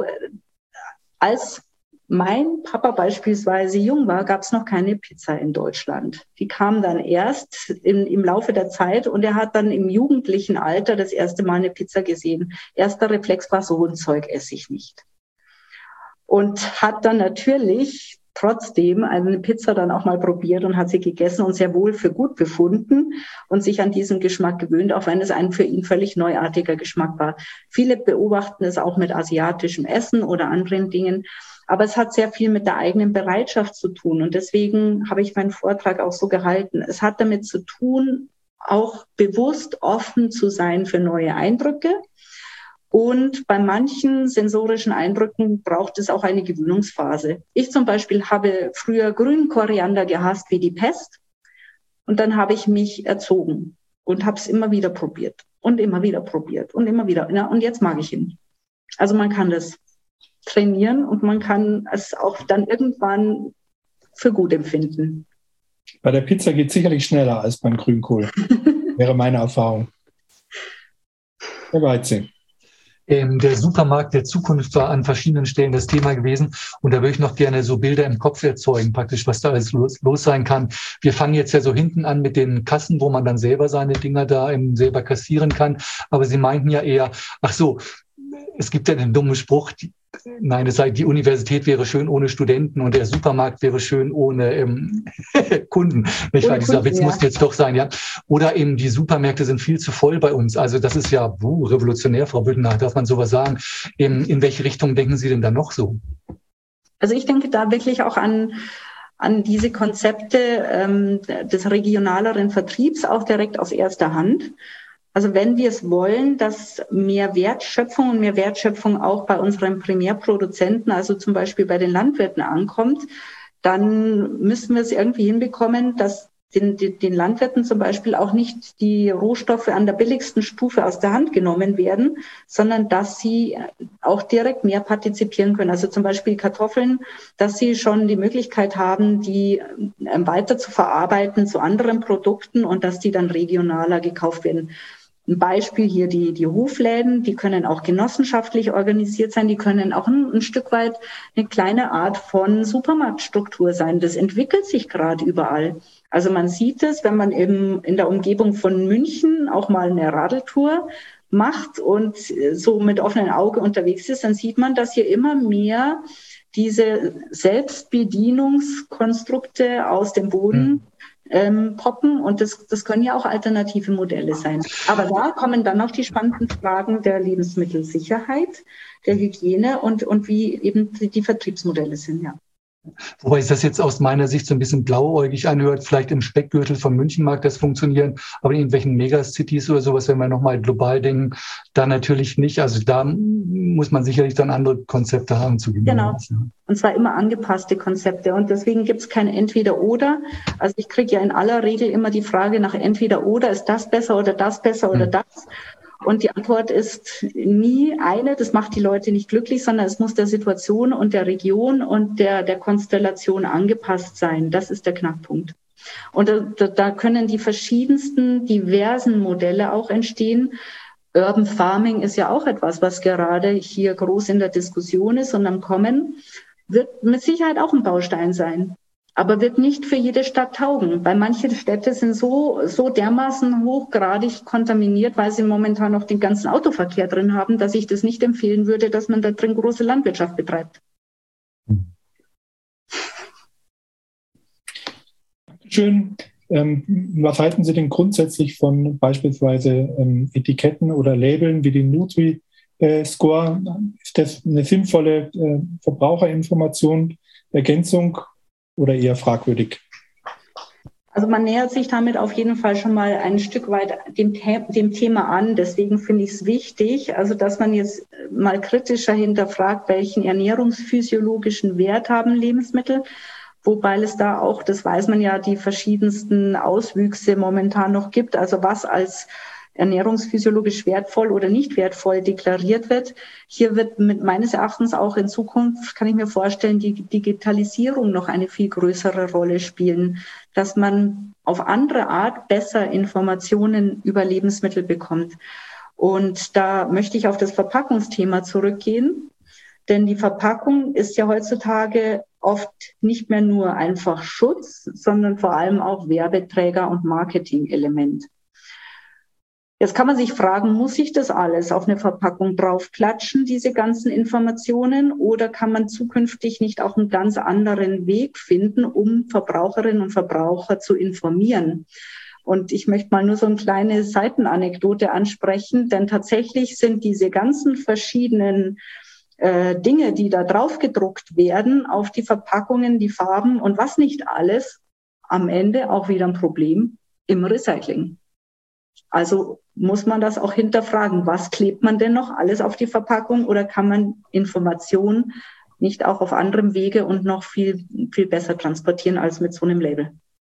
als mein Papa beispielsweise jung war, gab es noch keine Pizza in Deutschland. Die kam dann erst in, im Laufe der Zeit und er hat dann im jugendlichen Alter das erste Mal eine Pizza gesehen. Erster Reflex war, so ein Zeug esse ich nicht. Und hat dann natürlich trotzdem eine Pizza dann auch mal probiert und hat sie gegessen und sehr wohl für gut befunden und sich an diesen Geschmack gewöhnt, auch wenn es ein für ihn völlig neuartiger Geschmack war. Viele beobachten es auch mit asiatischem Essen oder anderen Dingen. Aber es hat sehr viel mit der eigenen Bereitschaft zu tun. Und deswegen habe ich meinen Vortrag auch so gehalten. Es hat damit zu tun, auch bewusst offen zu sein für neue Eindrücke. Und bei manchen sensorischen Eindrücken braucht es auch eine Gewöhnungsphase. Ich zum Beispiel habe früher grünen Koriander gehasst wie die Pest. Und dann habe ich mich erzogen und habe es immer wieder probiert und immer wieder probiert und immer wieder. Ja, und jetzt mag ich ihn. Also man kann das trainieren und man kann es auch dann irgendwann für gut empfinden. Bei der Pizza geht es sicherlich schneller als beim Grünkohl, wäre meine Erfahrung. Herr Weitze. Ähm, der Supermarkt der Zukunft war an verschiedenen Stellen das Thema gewesen. Und da würde ich noch gerne so Bilder im Kopf erzeugen, praktisch, was da alles los, los sein kann. Wir fangen jetzt ja so hinten an mit den Kassen, wo man dann selber seine Dinger da eben selber kassieren kann. Aber Sie meinten ja eher, ach so, es gibt ja den dummen Spruch, die, nein, es sei, die Universität wäre schön ohne Studenten und der Supermarkt wäre schön ohne ähm, Kunden. Ich weiß, dieser Witz ja. muss jetzt doch sein, ja. Oder eben die Supermärkte sind viel zu voll bei uns. Also das ist ja wuh, revolutionär, Frau Büttner, darf man sowas sagen. In, in welche Richtung denken Sie denn da noch so? Also ich denke da wirklich auch an an diese Konzepte ähm, des regionaleren Vertriebs, auch direkt aus erster Hand. Also wenn wir es wollen, dass mehr Wertschöpfung und mehr Wertschöpfung auch bei unseren Primärproduzenten, also zum Beispiel bei den Landwirten ankommt, dann müssen wir es irgendwie hinbekommen, dass den, den Landwirten zum Beispiel auch nicht die Rohstoffe an der billigsten Stufe aus der Hand genommen werden, sondern dass sie auch direkt mehr partizipieren können. Also zum Beispiel Kartoffeln, dass sie schon die Möglichkeit haben, die weiter zu verarbeiten zu anderen Produkten und dass die dann regionaler gekauft werden. Ein Beispiel hier die, die Hofläden, die können auch genossenschaftlich organisiert sein, die können auch ein, ein Stück weit eine kleine Art von Supermarktstruktur sein. Das entwickelt sich gerade überall. Also man sieht es, wenn man eben in der Umgebung von München auch mal eine Radeltour macht und so mit offenem Auge unterwegs ist, dann sieht man, dass hier immer mehr diese Selbstbedienungskonstrukte aus dem Boden mhm. Ähm, poppen und das, das können ja auch alternative Modelle sein. Aber da kommen dann noch die spannenden Fragen der Lebensmittelsicherheit, der Hygiene und, und wie eben die, die Vertriebsmodelle sind, ja. Wobei es das jetzt aus meiner Sicht so ein bisschen blauäugig anhört, vielleicht im Speckgürtel von München mag das funktionieren, aber in irgendwelchen Megacities oder sowas, wenn wir nochmal global denken, da natürlich nicht. Also da muss man sicherlich dann andere Konzepte haben zu gewinnen. Genau, und zwar immer angepasste Konzepte und deswegen gibt es kein Entweder-Oder. Also ich kriege ja in aller Regel immer die Frage nach Entweder-Oder, ist das besser oder das besser oder hm. das? Und die Antwort ist nie eine, das macht die Leute nicht glücklich, sondern es muss der Situation und der Region und der, der Konstellation angepasst sein. Das ist der Knackpunkt. Und da, da können die verschiedensten, diversen Modelle auch entstehen. Urban Farming ist ja auch etwas, was gerade hier groß in der Diskussion ist und am Kommen, wird mit Sicherheit auch ein Baustein sein, aber wird nicht für jede Stadt taugen, weil manche Städte sind so, so dermaßen hochgradig kontaminiert, weil sie momentan noch den ganzen Autoverkehr drin haben, dass ich das nicht empfehlen würde, dass man da drin große Landwirtschaft betreibt. Dankeschön. Ähm, was halten Sie denn grundsätzlich von beispielsweise ähm, Etiketten oder Labeln wie den Nutri-Score? Ist das eine sinnvolle äh, Verbraucherinformation, Ergänzung oder eher fragwürdig? Also man nähert sich damit auf jeden Fall schon mal ein Stück weit dem, dem Thema an. Deswegen finde ich es wichtig, also dass man jetzt mal kritischer hinterfragt, welchen ernährungsphysiologischen Wert haben Lebensmittel. Wobei es da auch, das weiß man ja, die verschiedensten Auswüchse momentan noch gibt. Also was als ernährungsphysiologisch wertvoll oder nicht wertvoll deklariert wird. Hier wird mit meines Erachtens auch in Zukunft, kann ich mir vorstellen, die Digitalisierung noch eine viel größere Rolle spielen, dass man auf andere Art besser Informationen über Lebensmittel bekommt. Und da möchte ich auf das Verpackungsthema zurückgehen. Denn die Verpackung ist ja heutzutage oft nicht mehr nur einfach Schutz, sondern vor allem auch Werbeträger und Marketing-Element. Jetzt kann man sich fragen, muss ich das alles auf eine Verpackung draufklatschen, diese ganzen Informationen, oder kann man zukünftig nicht auch einen ganz anderen Weg finden, um Verbraucherinnen und Verbraucher zu informieren? Und ich möchte mal nur so eine kleine Seitenanekdote ansprechen, denn tatsächlich sind diese ganzen verschiedenen Äh, Dinge, die da drauf gedruckt werden, auf die Verpackungen, die Farben und was nicht alles, am Ende auch wieder ein Problem im Recycling. Also muss man das auch hinterfragen. Was klebt man denn noch alles auf die Verpackung oder kann man Informationen nicht auch auf anderem Wege und noch viel, viel besser transportieren als mit so einem Label?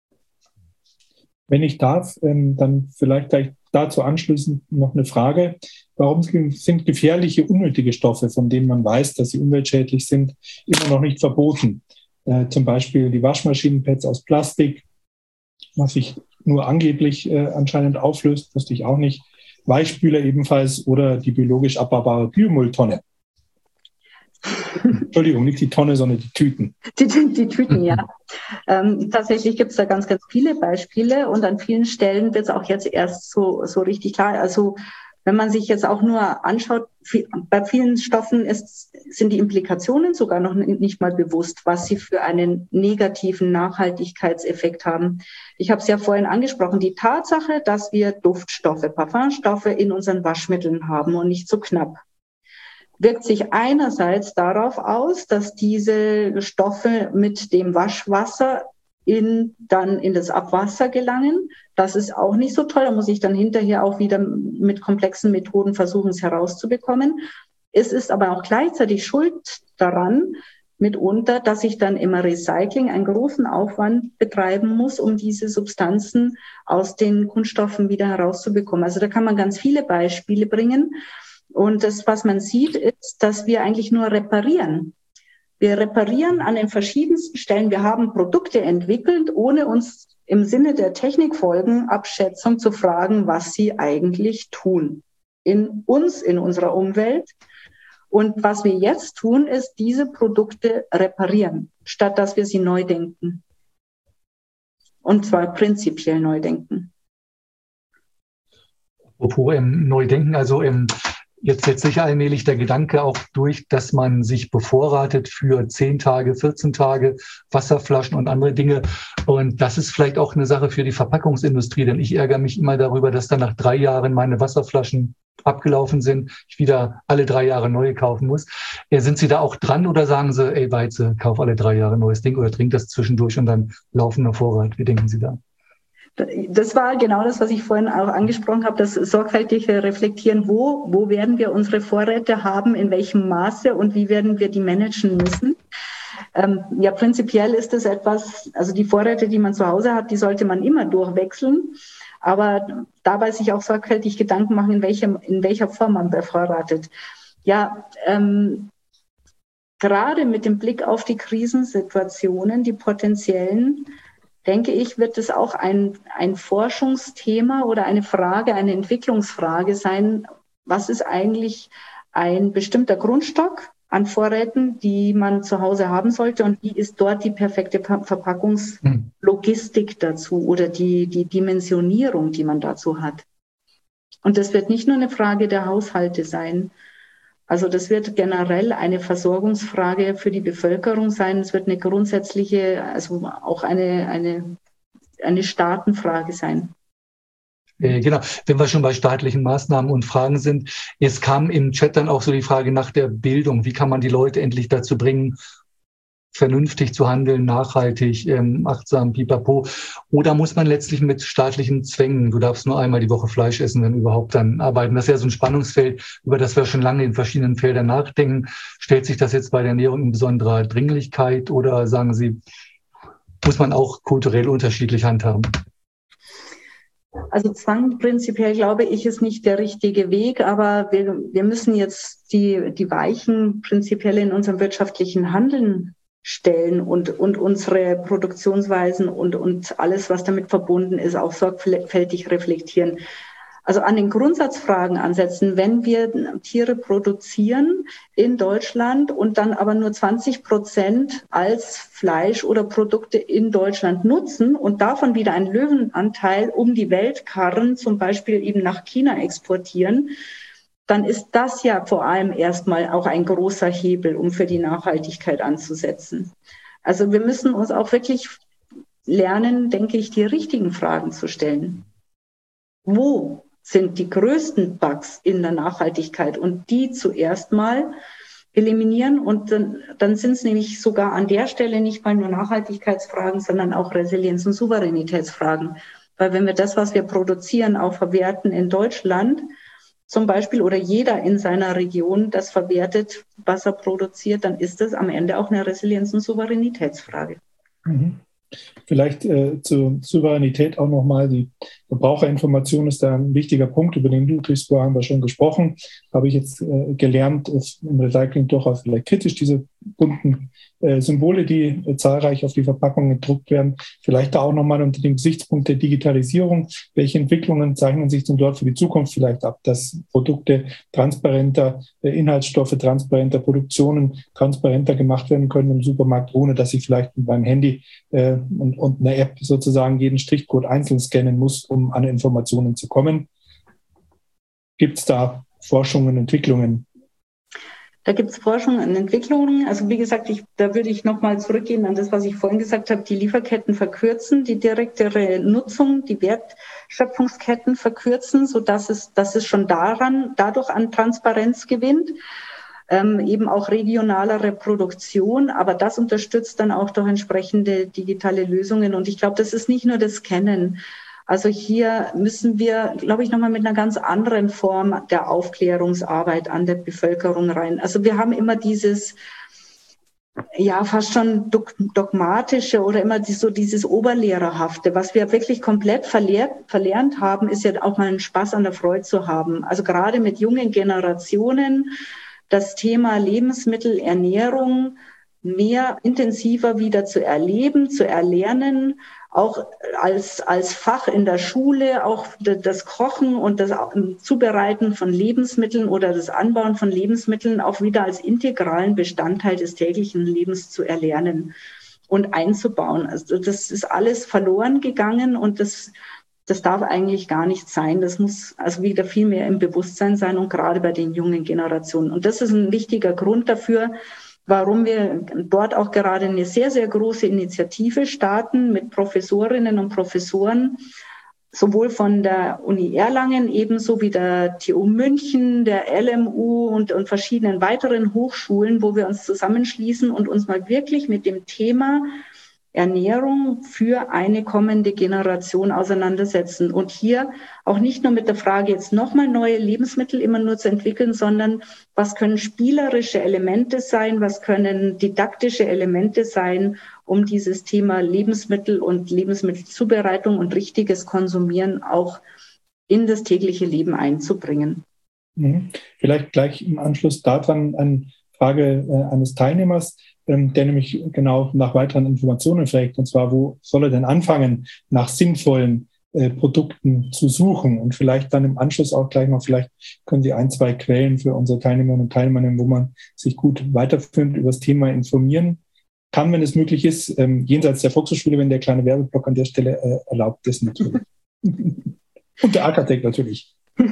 Wenn ich darf, ähm, dann vielleicht gleich dazu anschließend noch eine Frage. Warum sind gefährliche, unnötige Stoffe, von denen man weiß, dass sie umweltschädlich sind, immer noch nicht verboten? Äh, zum Beispiel die Waschmaschinenpads aus Plastik, was sich nur angeblich äh, anscheinend auflöst, wusste ich auch nicht. Weichspüler ebenfalls oder die biologisch abbaubare Biomülltonne. Entschuldigung, nicht die Tonne, sondern die Tüten. Die, die, die Tüten, ja. ähm, tatsächlich gibt es da ganz, ganz viele Beispiele und an vielen Stellen wird es auch jetzt erst so, so richtig klar. Also wenn man sich jetzt auch nur anschaut, viel, bei vielen Stoffen ist, sind die Implikationen sogar noch nicht mal bewusst, was sie für einen negativen Nachhaltigkeitseffekt haben. Ich habe es ja vorhin angesprochen, die Tatsache, dass wir Duftstoffe, Parfumstoffe in unseren Waschmitteln haben und nicht so knapp, wirkt sich einerseits darauf aus, dass diese Stoffe mit dem Waschwasser in, dann in das Abwasser gelangen. Das ist auch nicht so toll. Da muss ich dann hinterher auch wieder mit komplexen Methoden versuchen, es herauszubekommen. Es ist aber auch gleichzeitig schuld daran, mitunter, dass ich dann im Recycling einen großen Aufwand betreiben muss, um diese Substanzen aus den Kunststoffen wieder herauszubekommen. Also da kann man ganz viele Beispiele bringen. Und das, was man sieht, ist, dass wir eigentlich nur reparieren. Wir reparieren an den verschiedensten Stellen. Wir haben Produkte entwickelt, ohne uns im Sinne der Technikfolgenabschätzung zu fragen, was sie eigentlich tun. In uns, in unserer Umwelt. Und was wir jetzt tun, ist, diese Produkte reparieren, statt dass wir sie neu denken. Und zwar prinzipiell neu denken. Apropos im Neudenken, also im Jetzt setzt sich allmählich der Gedanke auch durch, dass man sich bevorratet für zehn Tage, vierzehn Tage, Wasserflaschen und andere Dinge. Und das ist vielleicht auch eine Sache für die Verpackungsindustrie, denn ich ärgere mich immer darüber, dass dann nach drei Jahren meine Wasserflaschen abgelaufen sind, ich wieder alle drei Jahre neue kaufen muss. Sind Sie da auch dran oder sagen Sie, ey Weize, kauf alle drei Jahre ein neues Ding oder trink das zwischendurch und dann laufender Vorrat? Wie denken Sie da? Das war genau das, was ich vorhin auch angesprochen habe, das sorgfältige Reflektieren, wo, wo werden wir unsere Vorräte haben, in welchem Maße und wie werden wir die managen müssen. Ähm, ja, prinzipiell ist es etwas, also die Vorräte, die man zu Hause hat, die sollte man immer durchwechseln, aber dabei sich auch sorgfältig Gedanken machen, in welcher, in welcher Form man bevorratet. Ja, ähm, gerade mit dem Blick auf die Krisensituationen, die potenziellen, denke ich, wird es auch ein, ein Forschungsthema oder eine Frage, eine Entwicklungsfrage sein. Was ist eigentlich ein bestimmter Grundstock an Vorräten, die man zu Hause haben sollte, und wie ist dort die perfekte Verpackungslogistik dazu oder die, die Dimensionierung, die man dazu hat. Und das wird nicht nur eine Frage der Haushalte sein. Also das wird generell eine Versorgungsfrage für die Bevölkerung sein. Es wird eine grundsätzliche, also auch eine, eine, eine Staatenfrage sein. Genau, wenn wir schon bei staatlichen Maßnahmen und Fragen sind. Es kam im Chat dann auch so die Frage nach der Bildung. Wie kann man die Leute endlich dazu bringen, vernünftig zu handeln, nachhaltig, ähm, achtsam, pipapo? Oder muss man letztlich mit staatlichen Zwängen, du darfst nur einmal die Woche Fleisch essen, wenn überhaupt, dann arbeiten? Das ist ja so ein Spannungsfeld, über das wir schon lange in verschiedenen Feldern nachdenken. Stellt sich das jetzt bei der Ernährung in besonderer Dringlichkeit oder sagen Sie, muss man auch kulturell unterschiedlich handhaben? Also Zwang prinzipiell, glaube ich, ist nicht der richtige Weg, aber wir, wir müssen jetzt die, die Weichen prinzipiell in unserem wirtschaftlichen Handeln stellen und, und unsere Produktionsweisen und, und alles, was damit verbunden ist, auch sorgfältig reflektieren. Also an den Grundsatzfragen ansetzen, wenn wir Tiere produzieren in Deutschland und dann aber nur zwanzig Prozent als Fleisch oder Produkte in Deutschland nutzen und davon wieder einen Löwenanteil um die Welt karren, zum Beispiel eben nach China exportieren, dann ist das ja vor allem erstmal auch ein großer Hebel, um für die Nachhaltigkeit anzusetzen. Also wir müssen uns auch wirklich lernen, denke ich, die richtigen Fragen zu stellen. Wo sind die größten Bugs in der Nachhaltigkeit und die zuerst mal eliminieren. Und dann, dann sind es nämlich sogar an der Stelle nicht mal nur Nachhaltigkeitsfragen, sondern auch Resilienz- und Souveränitätsfragen. Weil wenn wir das, was wir produzieren, auch verwerten in Deutschland zum Beispiel oder jeder in seiner Region das verwertet, was er produziert, dann ist das am Ende auch eine Resilienz- und Souveränitätsfrage. Mhm. Vielleicht äh, zur Souveränität auch nochmal. Die Verbraucherinformation ist da ein wichtiger Punkt, über den Nutri-Score haben wir schon gesprochen. Habe ich jetzt äh, gelernt, ist im Recycling durchaus vielleicht kritisch, diese bunten äh, Symbole, die äh, zahlreich auf die Verpackung gedruckt werden. Vielleicht da auch nochmal unter dem Gesichtspunkt der Digitalisierung. Welche Entwicklungen zeichnen sich denn dort für die Zukunft vielleicht ab, dass Produkte transparenter, äh, Inhaltsstoffe transparenter, Produktionen transparenter gemacht werden können im Supermarkt, ohne dass ich vielleicht beim Handy äh, und, und eine App sozusagen jeden Strichcode einzeln scannen muss, um an Informationen zu kommen. Gibt es da Forschungen, Entwicklungen? Da gibt es Forschung und Entwicklungen. Also wie gesagt, ich, da würde ich nochmal zurückgehen an das, was ich vorhin gesagt habe, die Lieferketten verkürzen, die direktere Nutzung, die Wertschöpfungsketten verkürzen, sodass es, dass es schon daran, dadurch an Transparenz gewinnt. Ähm, eben auch regionalere Produktion, aber das unterstützt dann auch durch entsprechende digitale Lösungen. Und ich glaube, das ist nicht nur das Scannen. Also hier müssen wir, glaube ich, nochmal mit einer ganz anderen Form der Aufklärungsarbeit an der Bevölkerung rein. Also wir haben immer dieses, ja, fast schon dogmatische oder immer so dieses Oberlehrerhafte. Was wir wirklich komplett verlehrt, verlernt haben, ist ja auch mal einen Spaß an der Freude zu haben. Also gerade mit jungen Generationen das Thema Lebensmittel, Ernährung mehr intensiver wieder zu erleben, zu erlernen, auch als, als Fach in der Schule, auch das Kochen und das Zubereiten von Lebensmitteln oder das Anbauen von Lebensmitteln auch wieder als integralen Bestandteil des täglichen Lebens zu erlernen und einzubauen. Also das ist alles verloren gegangen und das Das darf eigentlich gar nicht sein. Das muss also wieder viel mehr im Bewusstsein sein und gerade bei den jungen Generationen. Und das ist ein wichtiger Grund dafür, warum wir dort auch gerade eine sehr, sehr große Initiative starten mit Professorinnen und Professoren, sowohl von der Uni Erlangen ebenso wie der T U München, der L M U und, und verschiedenen weiteren Hochschulen, wo wir uns zusammenschließen und uns mal wirklich mit dem Thema Ernährung für eine kommende Generation auseinandersetzen und hier auch nicht nur mit der Frage, jetzt nochmal neue Lebensmittel immer nur zu entwickeln, sondern was können spielerische Elemente sein, was können didaktische Elemente sein, um dieses Thema Lebensmittel und Lebensmittelzubereitung und richtiges Konsumieren auch in das tägliche Leben einzubringen. Vielleicht gleich im Anschluss daran ein Frage äh, eines Teilnehmers, ähm, der nämlich genau nach weiteren Informationen fragt, und zwar, wo soll er denn anfangen, nach sinnvollen äh, Produkten zu suchen? Und vielleicht dann im Anschluss auch gleich noch, vielleicht können Sie ein, zwei Quellen für unsere Teilnehmerinnen und Teilnehmer nennen, wo man sich gut weiterführend über das Thema informieren kann, wenn es möglich ist, ähm, jenseits der Volkshochschule, wenn der kleine Werbeblock an der Stelle äh, erlaubt ist natürlich. Und der Architekt natürlich.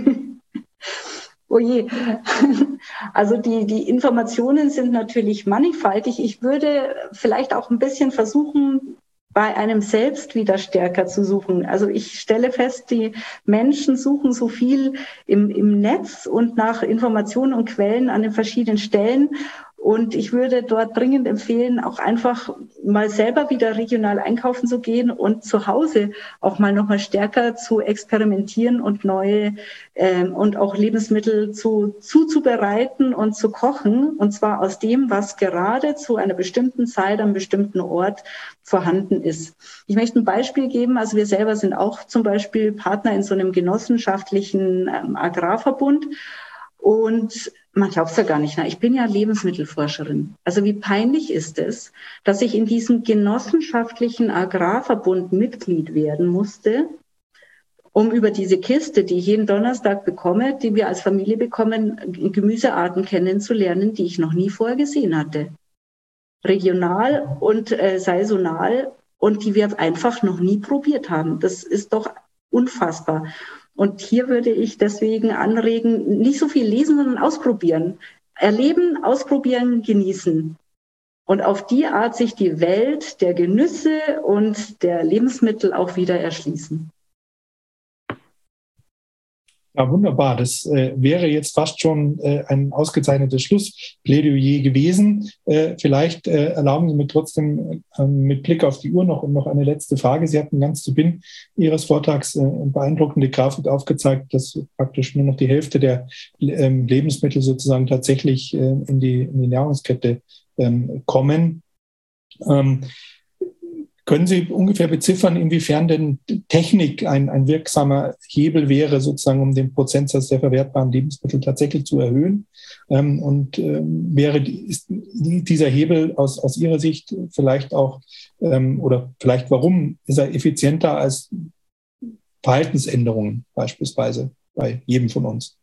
Oh je. Also die, die Informationen sind natürlich mannigfaltig. Ich würde vielleicht auch ein bisschen versuchen, bei einem selbst wieder stärker zu suchen. Also ich stelle fest, die Menschen suchen so viel im, im Netz und nach Informationen und Quellen an den verschiedenen Stellen. Und ich würde dort dringend empfehlen, auch einfach mal selber wieder regional einkaufen zu gehen und zu Hause auch mal noch mal stärker zu experimentieren und neue ähm, und auch Lebensmittel zu zuzubereiten und zu kochen. Und zwar aus dem, was gerade zu einer bestimmten Zeit, am bestimmten Ort vorhanden ist. Ich möchte ein Beispiel geben. Also wir selber sind auch zum Beispiel Partner in so einem genossenschaftlichen ähm, Agrarverbund. Und man glaubt es ja gar nicht. Na, ich bin ja Lebensmittelforscherin. Also wie peinlich ist es, dass ich in diesem genossenschaftlichen Agrarverbund Mitglied werden musste, um über diese Kiste, die ich jeden Donnerstag bekomme, die wir als Familie bekommen, Gemüsearten kennenzulernen, die ich noch nie vorher gesehen hatte. Regional und äh, saisonal und die wir einfach noch nie probiert haben. Das ist doch unfassbar. Und hier würde ich deswegen anregen, nicht so viel lesen, sondern ausprobieren. Erleben, ausprobieren, genießen. Und auf die Art sich die Welt der Genüsse und der Lebensmittel auch wieder erschließen. Ja, wunderbar. Das äh, wäre jetzt fast schon äh, ein ausgezeichnetes Schlussplädoyer gewesen. Äh, vielleicht äh, erlauben Sie mir trotzdem äh, mit Blick auf die Uhr noch, noch eine letzte Frage. Sie hatten ganz zu Beginn Ihres Vortrags äh, eine beeindruckende Grafik aufgezeigt, dass praktisch nur noch die Hälfte der äh, Lebensmittel sozusagen tatsächlich äh, in, die, in die Nahrungskette äh, kommen. Ähm, Können Sie ungefähr beziffern, inwiefern denn Technik ein, ein wirksamer Hebel wäre, sozusagen, um den Prozentsatz der verwertbaren Lebensmittel tatsächlich zu erhöhen? Ähm, und ähm, wäre die, ist dieser Hebel aus, aus Ihrer Sicht vielleicht auch, ähm, oder vielleicht warum, ist er effizienter als Verhaltensänderungen beispielsweise bei jedem von uns?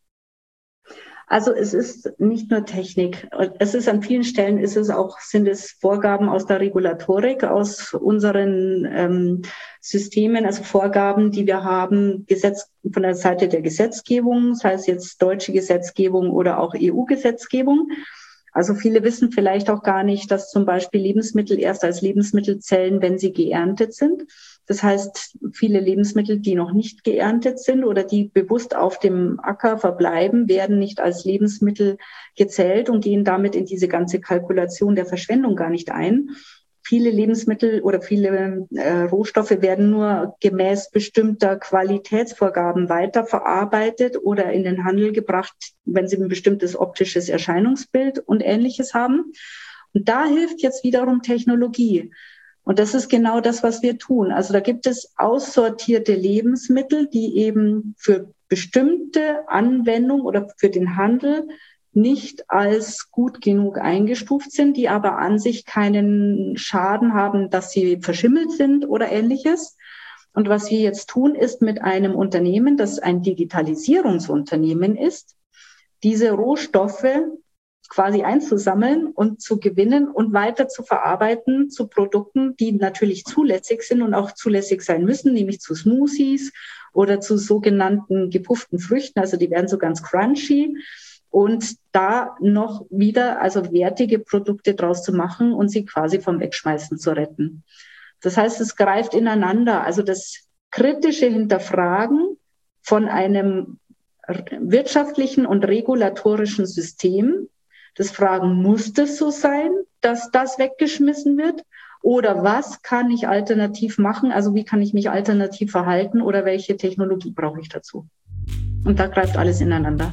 Also es ist nicht nur Technik. Es ist an vielen Stellen ist es auch, sind es Vorgaben aus der Regulatorik, aus unseren ähm, Systemen, also Vorgaben, die wir haben, Gesetz von der Seite der Gesetzgebung, sei es jetzt deutsche Gesetzgebung oder auch E U-Gesetzgebung. Also viele wissen vielleicht auch gar nicht, dass zum Beispiel Lebensmittel erst als Lebensmittel zählen, wenn sie geerntet sind. Das heißt, viele Lebensmittel, die noch nicht geerntet sind oder die bewusst auf dem Acker verbleiben, werden nicht als Lebensmittel gezählt und gehen damit in diese ganze Kalkulation der Verschwendung gar nicht ein. Viele Lebensmittel oder viele äh, Rohstoffe werden nur gemäß bestimmter Qualitätsvorgaben weiterverarbeitet oder in den Handel gebracht, wenn sie ein bestimmtes optisches Erscheinungsbild und Ähnliches haben. Und da hilft jetzt wiederum Technologie. Und das ist genau das, was wir tun. Also da gibt es aussortierte Lebensmittel, die eben für bestimmte Anwendung oder für den Handel nicht als gut genug eingestuft sind, die aber an sich keinen Schaden haben, dass sie verschimmelt sind oder Ähnliches. Und was wir jetzt tun, ist mit einem Unternehmen, das ein Digitalisierungsunternehmen ist, diese Rohstoffe quasi einzusammeln und zu gewinnen und weiter zu verarbeiten zu Produkten, die natürlich zulässig sind und auch zulässig sein müssen, nämlich zu Smoothies oder zu sogenannten gepufften Früchten. Also die werden so ganz crunchy. Und da noch wieder, also wertige Produkte draus zu machen und sie quasi vom Wegschmeißen zu retten. Das heißt, es greift ineinander. Also das kritische Hinterfragen von einem wirtschaftlichen und regulatorischen System, das Fragen, muss das so sein, dass das weggeschmissen wird? Oder was kann ich alternativ machen? Also wie kann ich mich alternativ verhalten oder welche Technologie brauche ich dazu? Und da greift alles ineinander.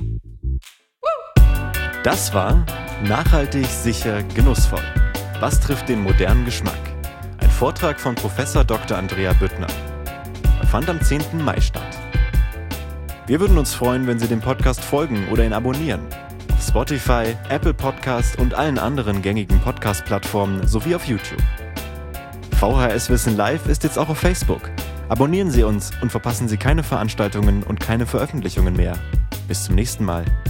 Das war Nachhaltig, sicher, genussvoll. Was trifft den modernen Geschmack? Ein Vortrag von Professor Doktor Andrea Büttner. Er fand am zehnten Mai statt. Wir würden uns freuen, wenn Sie dem Podcast folgen oder ihn abonnieren. Spotify, Apple Podcast und allen anderen gängigen Podcast-Plattformen sowie auf YouTube. V H S Wissen Live ist jetzt auch auf Facebook. Abonnieren Sie uns und verpassen Sie keine Veranstaltungen und keine Veröffentlichungen mehr. Bis zum nächsten Mal.